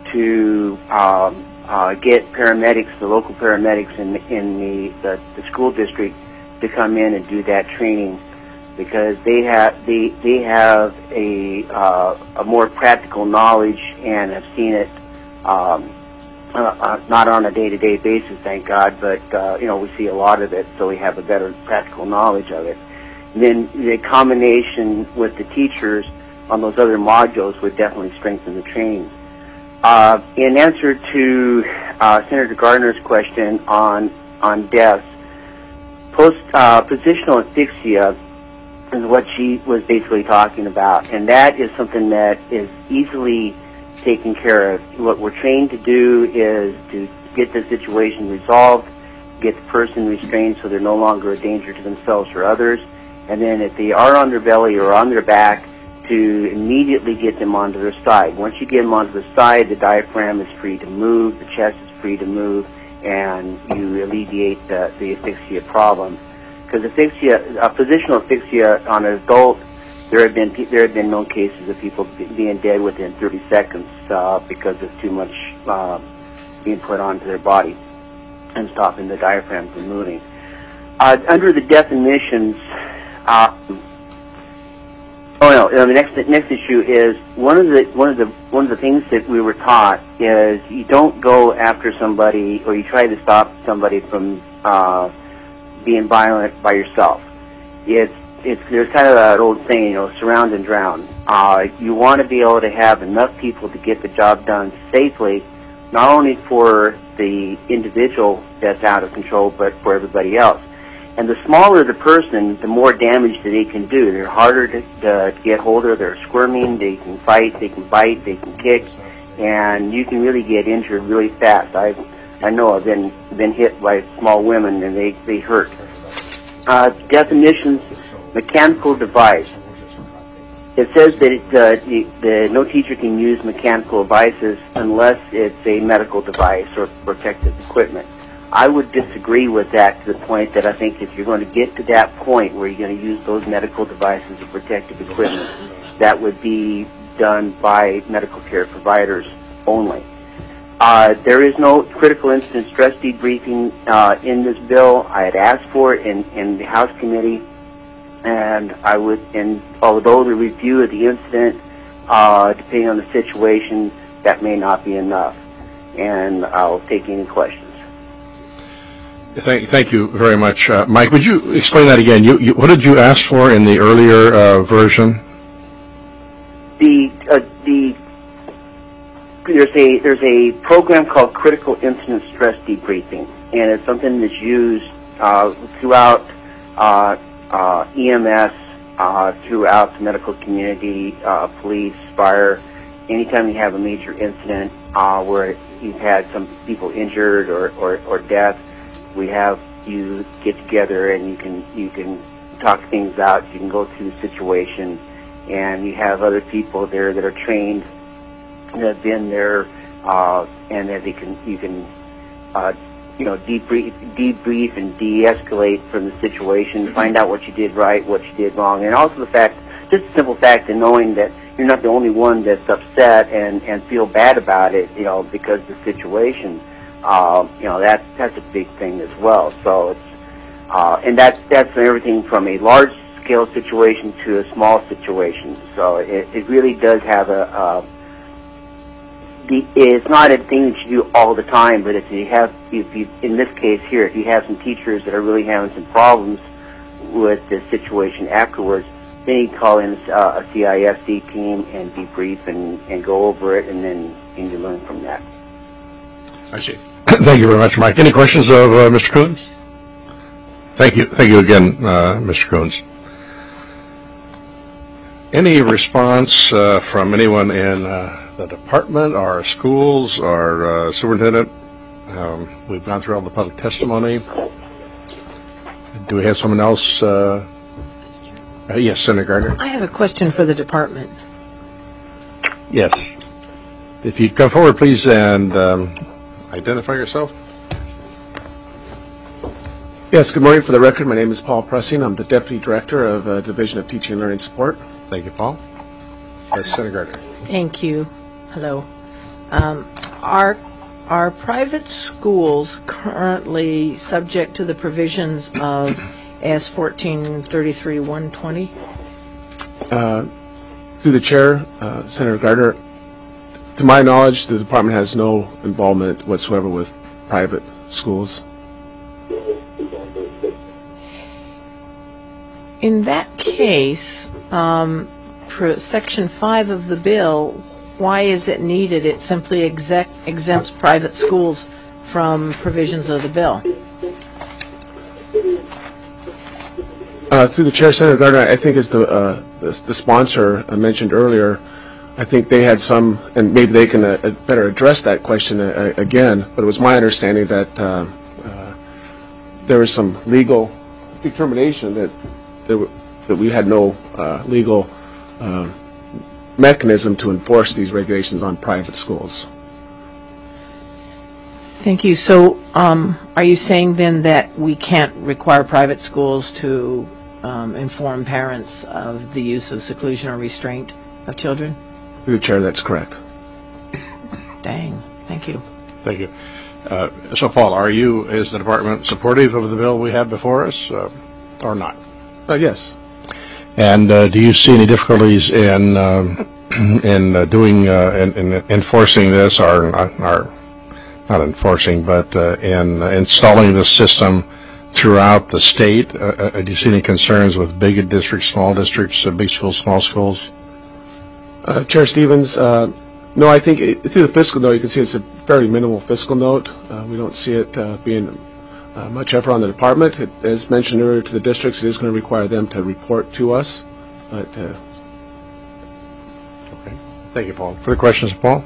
to um, uh, get paramedics, the local paramedics in in the, the the school district, to come in and do that training, because they have they they have a uh, a more practical knowledge and have seen it. Um, uh, uh, not on a day-to-day basis, thank God, but uh, you know, we see a lot of it, so we have a better practical knowledge of it. And then the combination with the teachers on those other modules would definitely strengthen the training. Uh, in answer to uh, Senator Gardner's question on on deaths, post uh, positional asphyxia is what she was basically talking about, and that is something that is easily taken care of. What we're trained to do is to get the situation resolved, get the person restrained so they're no longer a danger to themselves or others, and then if they are on their belly or on their back, to immediately get them onto their side. Once you get them onto the side, the diaphragm is free to move, the chest is free to move, and you alleviate the, the asphyxia problem. Because asphyxia, a positional asphyxia on an adult, there have been there have been known cases of people being dead within thirty seconds uh, because of too much uh, being put onto their body and stopping the diaphragm from moving. Uh, under the definitions, uh, oh no, uh, the next the next issue is one of the one of the one of the things that we were taught is you don't go after somebody or you try to stop somebody from uh, being violent by yourself. It's It's, there's kind of that old saying, you know, surround and drown. Uh, you want to be able to have enough people to get the job done safely, not only for the individual that's out of control, but for everybody else. And the smaller the person, the more damage that they can do. They're harder to, to get hold of. They're squirming. They can fight. They can bite. They can kick. And you can really get injured really fast. I I know I've been been hit by small women, and they, they hurt. Uh, definitions. Mechanical device. It says that it, uh, the, the, no teacher can use mechanical devices unless it's a medical device or protective equipment. I would disagree with that to the point that I think if you're going to get to that point where you're going to use those medical devices or protective equipment, that would be done by medical care providers only. Uh, there is no critical incident stress debriefing uh, in this bill. I had asked for it in, in the House committee. And I would, and although the review of the incident, uh, depending on the situation, that may not be enough. And I'll take any questions. Thank, thank you very much, uh, Mike. Would you explain that again? You, you, what did you ask for in the earlier uh, version? The uh, the there's a there's a program called Critical Incident Stress Debriefing, and it's something that's used uh, throughout. Uh, uh, E M S, uh, throughout the medical community, uh, police, fire. Anytime you have a major incident uh, where you've had some people injured or, or, or death, we have you get together and you can you can talk things out. You can go through the situation, and you have other people there that are trained, that have been there, uh, and that they can you can uh, you know debrief, debrief and de-escalate from the situation. Find out what you did right, what you did wrong, and also the fact, just the simple fact of knowing that you're not the only one that's upset and, and feel bad about it, you know, because of the situation. Uh, you know, that, that's a big thing as well. So it's, uh, and that's, that's everything from a large scale situation to a small situation. So it, it really does have a, a the, it's not a thing that you do all the time, but if you have, if you, in this case here, if you have some teachers that are really having some problems with the situation afterwards, then you call in uh, a C I S D team and debrief and, and go over it, and then and you learn from that. I see. Thank you very much, Mike. Any questions of uh, Mister Coons? Thank you. Thank you again, uh, Mister Coons. Any response uh, from anyone in uh, the department, our schools, our uh, superintendent? Um, we've gone through all the public testimony. Do we have someone else? Uh, Uh, yes, Senator Gardner. I have a question for the department. Yes. If you'd come forward, please, and um, identify yourself. Yes, good morning. For the record, my name is Paul Pressing. I'm the Deputy Director of uh, Division of Teaching and Learning Support. Thank you, Paul. Yes, Senator Gardner. Thank you. Hello. Um, are, are private schools currently subject to the provisions of S fourteen thirty-three one twenty? Uh, through the chair, uh, Senator Gardner, to my knowledge, the department has no involvement whatsoever with private schools. In that case, um, pro- Section five of the bill, why is it needed? It simply exec- exempts private schools from provisions of the bill. Uh, through the chair, Senator Gardner, I think as the, uh, the, the sponsor uh, mentioned earlier, I think they had some, and maybe they can uh, better address that question uh, again, but it was my understanding that uh, uh, there was some legal determination that there w- that we had no uh, legal uh, mechanism to enforce these regulations on private schools. Thank you. So um, are you saying then that we can't require private schools to um, inform parents of the use of seclusion or restraint of children? Through the chair, that's correct. Dang. Thank you. Thank you. Uh, so, Paul, are you, is the department supportive of the bill we have before us, uh, or not? Uh, yes. And uh, do you see any difficulties in um, in uh, doing uh, in, in enforcing this, or, or not enforcing, but uh, in uh, installing this system throughout the state? Uh, uh, do you see any concerns with big districts, small districts, uh, big schools, small schools? Uh, Chair Stevens, uh, no, I think it, through the fiscal note, you can see it's a very minimal fiscal note. Uh, we don't see it uh, being uh, much effort on the department. It, as mentioned earlier to the districts, it is going to require them to report to us. But uh, okay, thank you, Paul. Further questions, Paul?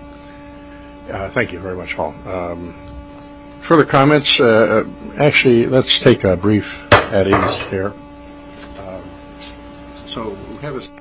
Uh, thank you very much, Paul. Um, further comments? Uh, actually, let's take a brief at ease here. Um, so we have a.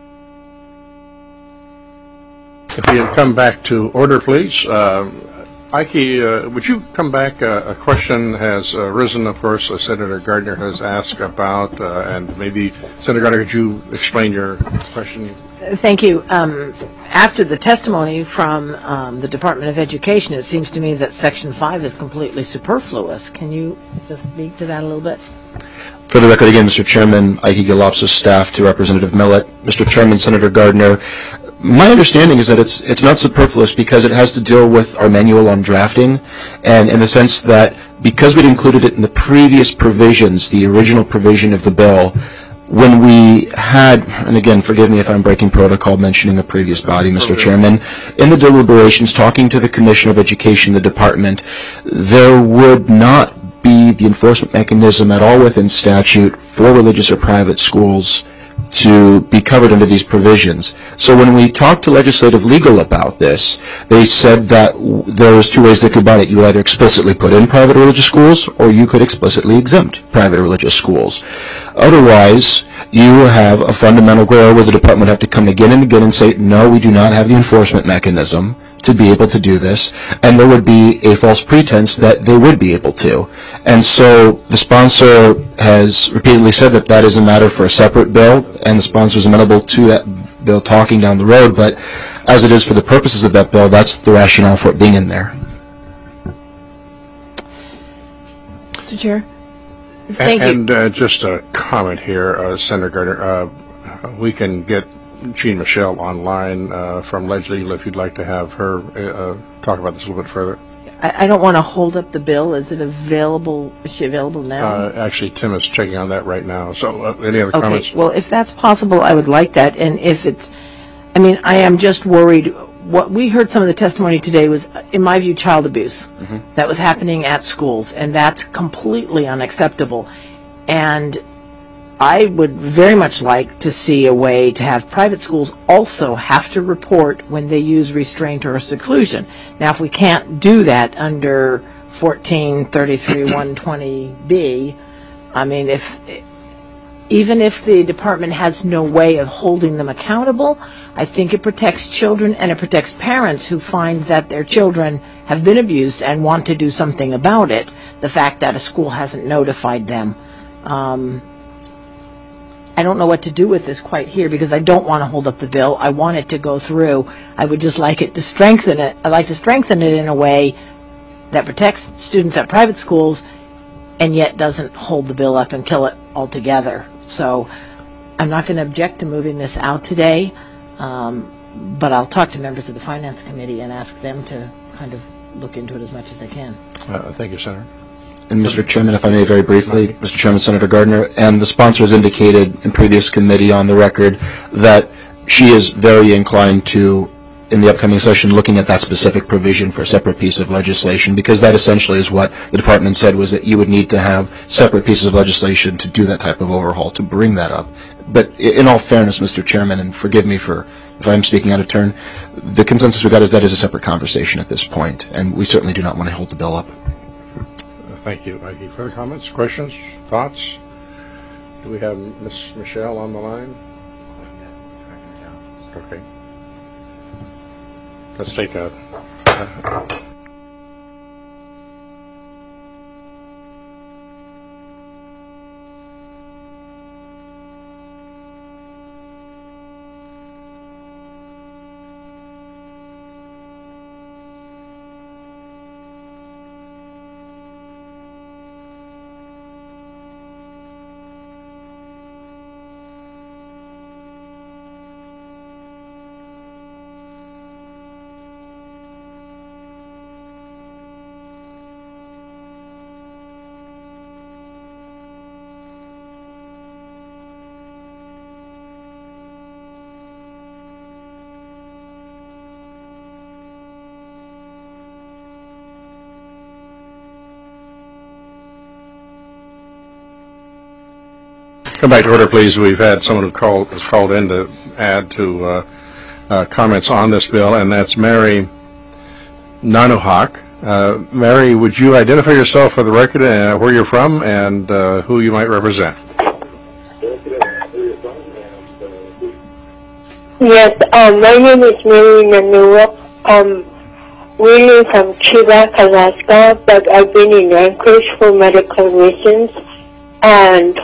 If you come back to order, please. Uh, Ike, uh, would you come back? Uh, a question has uh, risen, of course, uh, Senator Gardner has asked about, uh, and maybe, Senator Gardner, could you explain your question? Thank you. Um, after the testimony from um, the Department of Education, it seems to me that Section five is completely superfluous. Can you just speak to that a little bit? For the record, again, Mister Chairman, Ike Galopsis, staff to Representative Millett. Mister Chairman, Senator Gardner, my understanding is that it's it's not superfluous because it has to deal with our manual on drafting, and in the sense that because we'd included it in the previous provisions, the original provision of the bill, when we had, and again, forgive me if I'm breaking protocol mentioning a previous body, Mister Chairman, in the deliberations, talking to the Commission of Education, the department, there would not be the enforcement mechanism at all within statute for religious or private schools to be covered under these provisions. So when we talked to legislative legal about this, they said that w- there was two ways they could buy it. You either explicitly put in private religious schools, or you could explicitly exempt private religious schools. Otherwise, you have a fundamental goal where the department would have to come again and again and say, no, we do not have the enforcement mechanism to be able to do this, and there would be a false pretense that they would be able to. And so the sponsor has repeatedly said that that is a matter for a separate bill, and the sponsor is amenable to that bill talking down the road, but as it is for the purposes of that bill, that's the rationale for it being in there. Mister Chair? Thank and, you. And uh, just a comment here, uh, Senator Gardner, uh, we can get Jean Michelle online uh, from LegLegal if you'd like to have her uh, talk about this a little bit further. I, I don't want to hold up the bill. Is it available? Is she available now? Uh, actually, Tim is checking on that right now. So uh, any other okay. comments? Well, if that's possible, I would like that. And if it's, I mean, I am just worried. What we heard some of the testimony today was, in my view, child abuse mm-hmm. that was happening at schools, and that's completely unacceptable. And I would very much like to see a way to have private schools also have to report when they use restraint or seclusion. Now, if we can't do that under fourteen thirty-three one twenty B, I mean, if even if the department has no way of holding them accountable, I think it protects children and it protects parents who find that their children have been abused and want to do something about it, the fact that a school hasn't notified them. Um, I don't know what to do with this quite here because I don't want to hold up the bill. I want it to go through. I would just like it to strengthen it. I'd like to strengthen it in a way that protects students at private schools and yet doesn't hold the bill up and kill it altogether. So I'm not going to object to moving this out today, um, but I'll talk to members of the Finance Committee and ask them to kind of look into it as much as they can. Uh, thank you, Senator. And Mister Chairman, if I may very briefly, Mister Chairman, Senator Gardner, and the sponsor has indicated in previous committee on the record that she is very inclined to, in the upcoming session, looking at that specific provision for a separate piece of legislation, because that essentially is what the department said, was that you would need to have separate pieces of legislation to do that type of overhaul, to bring that up. But in all fairness, Mister Chairman, and forgive me for if I'm speaking out of turn, the consensus we got is that is a separate conversation at this point, and we certainly do not want to hold the bill up. Thank you. Any further comments, questions, thoughts? Do we have Miz Michelle on the line? Okay. Let's take a... Uh, Come back to order, please. We've had someone who called, has called in to add to uh, uh, comments on this bill, and that's Mary Nanuhak. Uh, Mary, would you identify yourself for the record, uh, where you're from, and uh, who you might represent? Yes, um, my name is Mary Nanuhak. Um, really from Chivas, Alaska, but I've been in Anchorage for medical reasons, and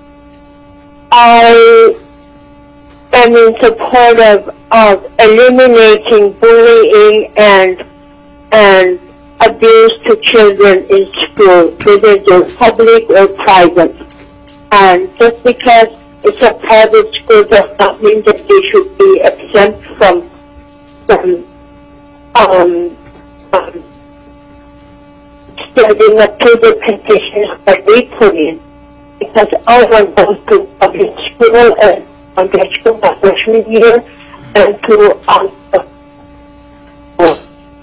I am in support of, of eliminating bullying and and abuse to children in school, whether they're public or private. And just because it's a private school does not mean that they should be exempt from from um, um, studying up to the conditions that we put in. Because I went down to public school and on the school my freshman year and to um, uh,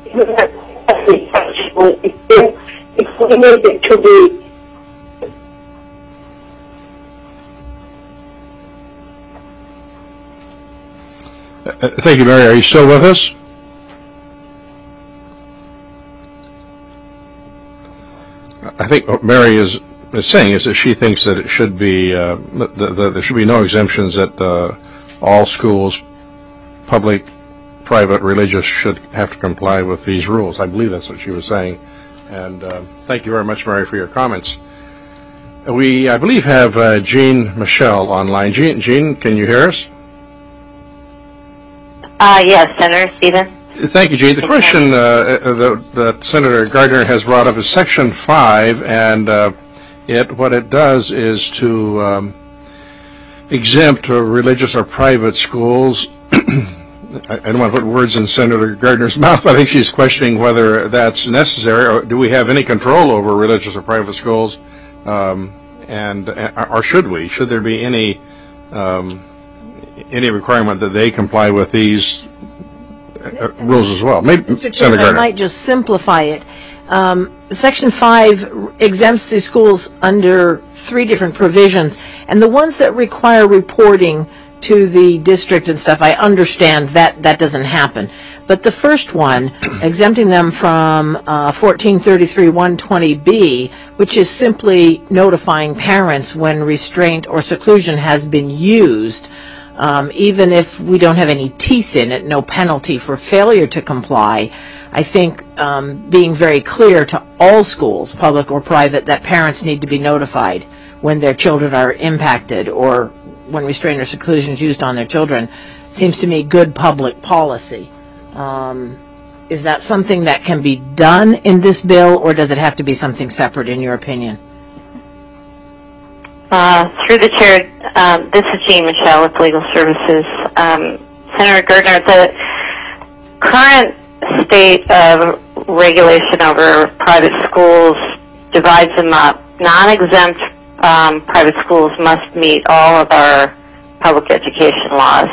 if, if we needed to be Uh, thank you, Mary. Are you still with us? I think what Mary is, is saying is that she thinks that it should be, uh, that, that there should be no exemptions, that uh, all schools, public, private, religious, should have to comply with these rules. I believe that's what she was saying. And uh, thank you very much, Mary, for your comments. We, I believe, have uh, Jean Michelle online. Jean, Jean, can you hear us? Uh, yes, Senator Stevens. Thank you, Jean. The question uh, that, that Senator Gardner has brought up is Section five, and uh, it what it does is to um, exempt religious or private schools. I don't want to put words in Senator Gardner's mouth. I think she's questioning whether that's necessary, or do we have any control over religious or private schools, um, and or should we? Should there be any um, any requirement that they comply with these uh, rules as well? Maybe, Mister Senator Chairman, I Gardner. might just simplify it. Um, Section five exempts the schools under three different provisions, and the ones that require reporting to the district and stuff, I understand that that doesn't happen. But the first one, exempting them from uh, fourteen thirty-three one twenty B, which is simply notifying parents when restraint or seclusion has been used, um, even if we don't have any teeth in it, no penalty for failure to comply. I think um, being very clear to all schools, public or private, that parents need to be notified when their children are impacted or when restraint or seclusion is used on their children seems to me good public policy. Um, is that something that can be done in this bill, or does it have to be something separate, in your opinion? Uh, through the chair, um, this is Jean Michelle with Legal Services. Um, Senator Gardner, the current state of regulation over private schools divides them up. Non-exempt um, private schools must meet all of our public education laws.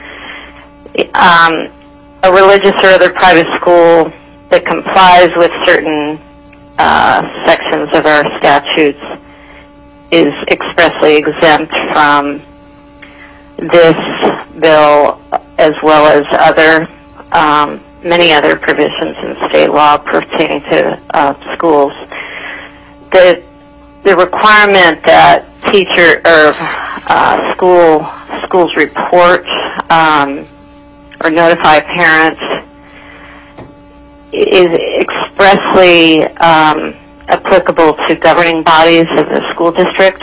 Um, a religious or other private school that complies with certain uh, sections of our statutes is expressly exempt from this bill, as well as other um, many other provisions in state law pertaining to uh, schools. The the requirement that teacher or uh, school schools report um, or notify parents is expressly um, applicable to governing bodies of the school district.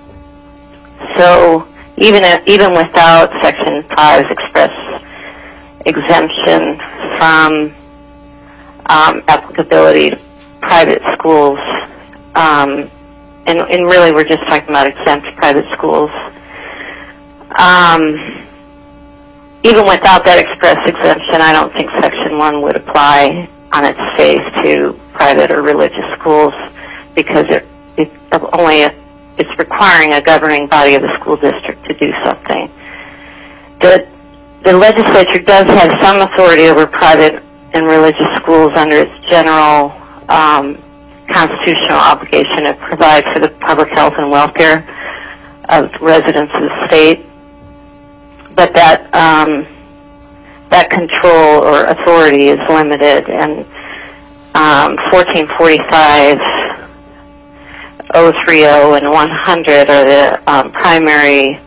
So even if, even without Section five's express exemption from um, applicability to private schools, um, and, and really we're just talking about exempt private schools. Um, even without that express exemption, I don't think Section one would apply on its face to private or religious schools, because it, it only it's requiring a governing body of the school district to do something. The the legislature does have some authority over private and religious schools under its general um, constitutional obligation to provide for the public health and welfare of residents of the state. But that um, that control or authority is limited, and um, fourteen forty-five, oh three oh, and one hundred are the um, primary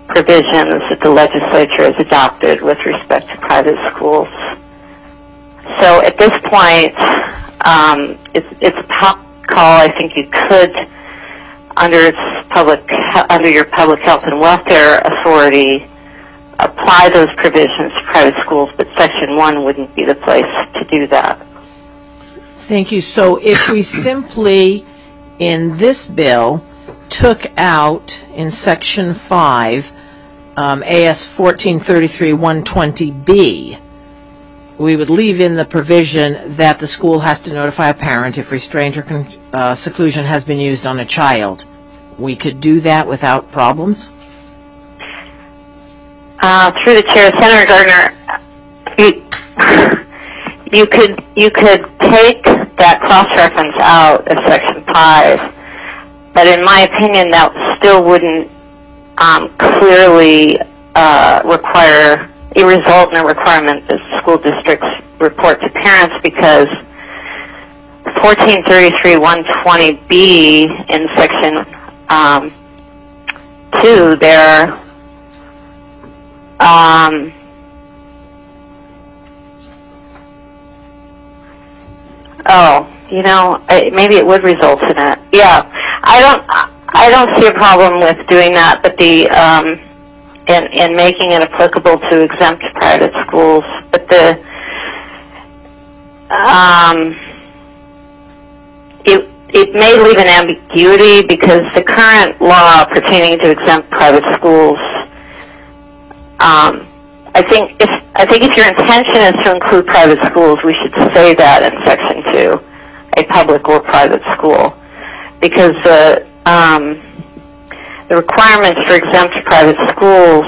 provisions that the legislature has adopted with respect to private schools. so at this point, um, it's, it's a top call. I think you could, under its public, under your public health and welfare authority, apply those provisions to private schools, but Section one wouldn't be the place to do that. Thank you. So if we simply, in this bill, took out in Section five, um, A S fourteen thirty-three one twenty B, we would leave in the provision that the school has to notify a parent if restraint or con- uh, seclusion has been used on a child. We could do that without problems? Uh, through the chair, Senator Gardner, you, you could you could take that cross-reference out of Section five, but in my opinion, that still wouldn't um, clearly uh, require a result in a requirement that school districts report to parents, because fourteen thirty-three one twenty B in Section um, two there. Um, oh, you know, I, maybe it would result in it. Yeah, I don't, I don't see a problem with doing that, but the, um, in, in making it applicable to exempt private schools. But the, um, it, it may leave an ambiguity, because the current law pertaining to exempt private schools, Um, I think if I think if your intention is to include private schools, we should say that in Section two, a public or private school, because the um, the requirements for exempt private schools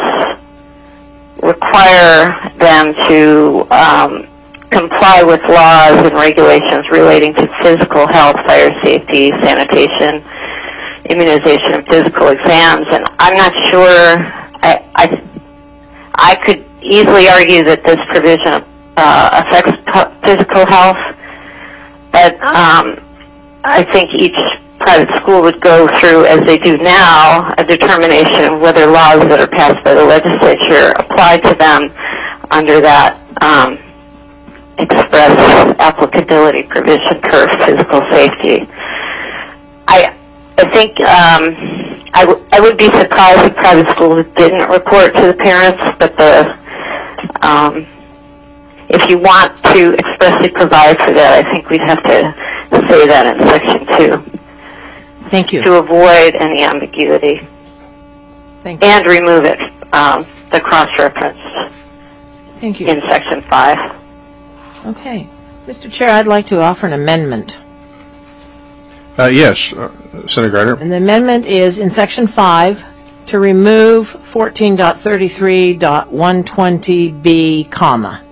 require them to um, comply with laws and regulations relating to physical health, fire safety, sanitation, immunization, and physical exams. And I'm not sure. I. I I could easily argue that this provision uh, affects physical health, but um, I think each private school would go through, as they do now, a determination of whether laws that are passed by the legislature apply to them under that um, express applicability provision for physical safety. I, I think um, I, w- I would be surprised if private schools didn't report to the parents, but the um, if you want to expressly provide for that, I think we'd have to say that in Section two. Thank you. To avoid any ambiguity. Thank you. And remove it, um, the cross-reference. Thank you. In Section five. Okay. Mister Chair, I'd like to offer an amendment. Uh, yes, uh, Senator Gardner. And the amendment is in Section five to remove fourteen thirty-three one twenty B, comma.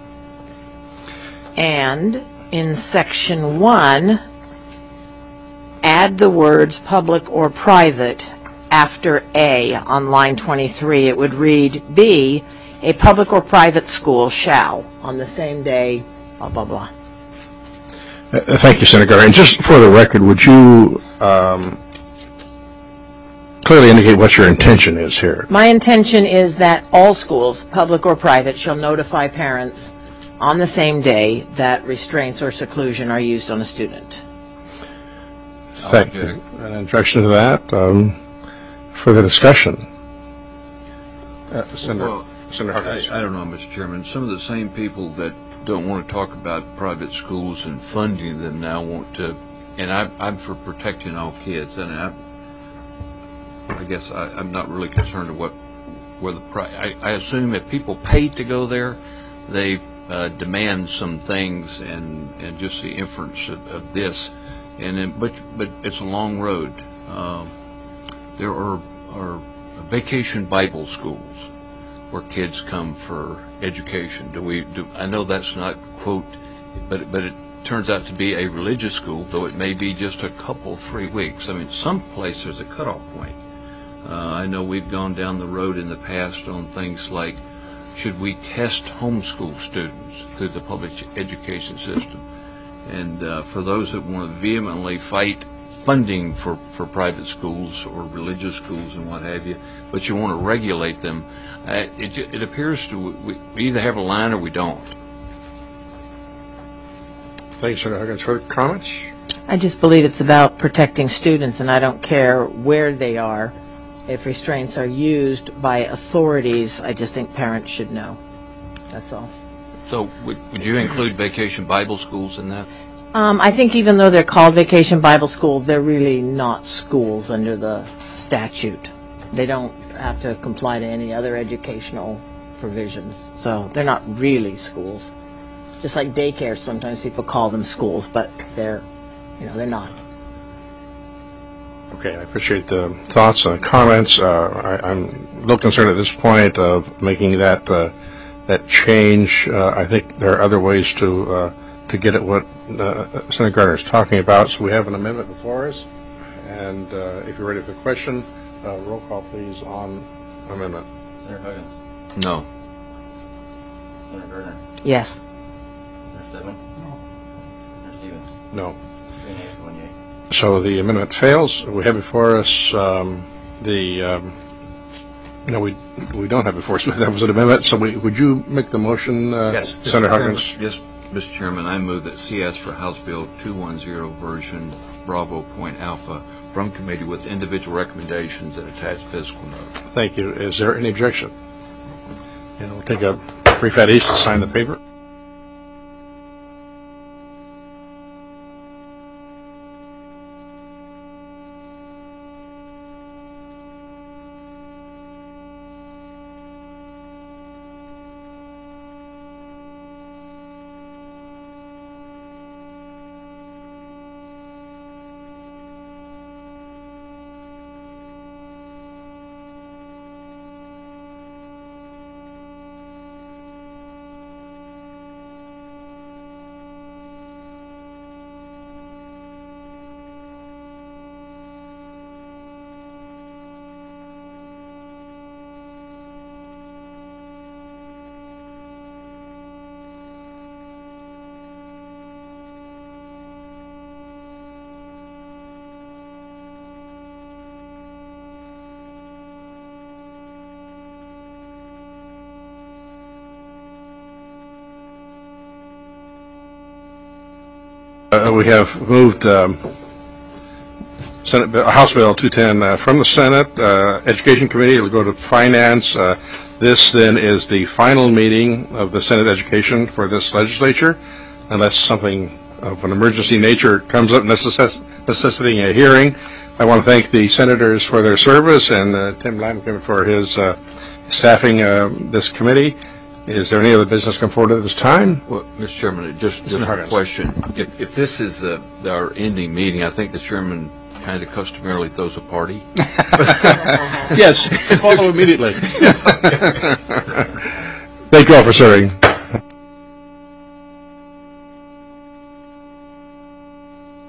And in Section one, add the words public or private after A on line twenty-three. It would read B, a public or private school shall, on the same day, blah, blah, blah. Uh, thank you, Senator Gardner. And just for the record, would you um, clearly indicate what your intention is here? My intention is that all schools, public or private, shall notify parents on the same day that restraints or seclusion are used on a student. Thank you. An objection to that? Um, further discussion? Uh, Senator, well, Senator Harkins. I, I don't know, Mister Chairman. Some of the same people that don't want to talk about private schools and funding them now want to, and I, I'm for protecting all kids, and I, I guess I, I'm not really concerned with what, where the I, I assume if people pay to go there, they uh, demand some things, and, and just the inference of, of this, and then, but but it's a long road. Uh, there are are vacation Bible schools where kids come for education. Do we? Do I know that's not quote, but but it turns out to be a religious school, though it may be just a couple, three weeks. I mean, some place there's a cutoff point. Uh, I know we've gone down the road in the past on things like, should we test homeschool students through the public education system? And uh, for those that want to vehemently fight funding for, for private schools or religious schools and what have you, but you want to regulate them, uh, it, it appears to we, we either have a line or we don't. Thank you, Senator Huggins. Further comments? I just believe it's about protecting students, and I don't care where they are. If restraints are used by authorities, I just think parents should know. That's all. So would, would you include vacation Bible schools in that? Um, I think even though they're called Vacation Bible School, they're really not schools under the statute. They don't have to comply to any other educational provisions. So they're not really schools. Just like daycare, sometimes people call them schools, but they're, you know, they're not. Okay, I appreciate the thoughts and comments. Uh, I, I'm a little concerned at this point of making that uh, that change. Uh, I think there are other ways to uh, to get at what uh, Senator Gardner is talking about. So we have an amendment before us, and uh, if you're ready for the question, uh, roll call please on amendment. Senator Huggins. No. Senator Gardner. Yes. Senator Stedman. No. Senator Stevens. No. Three nays, one yea. So the amendment fails. We have before us um, the. Um, no, we we don't have before us. That was an amendment. So we, would you make the motion, uh, Yes, Senator Huggins? Yes, Mister Chairman, I move that C S for House Bill two ten version Bravo Point Alpha from committee with individual recommendations and attached fiscal note. Thank you. Is there any objection? And we'll take a brief at each to sign the paper. Uh, we have moved um, Senate Bill, House Bill two ten uh, from the Senate uh, Education Committee. It'll go to Finance. Uh, this then is the final meeting of the Senate Education for this legislature, unless something of an emergency nature comes up necess- necessitating a hearing. I want to thank the senators for their service and uh, Tim Lamkin for his uh, staffing uh, this committee. Is there any other business come forward at this time? Well, Mister Chairman, just, just a question. If, if this is uh, our ending meeting, I think the chairman kind of customarily throws a party. Yes, follow immediately. Thank you all for serving.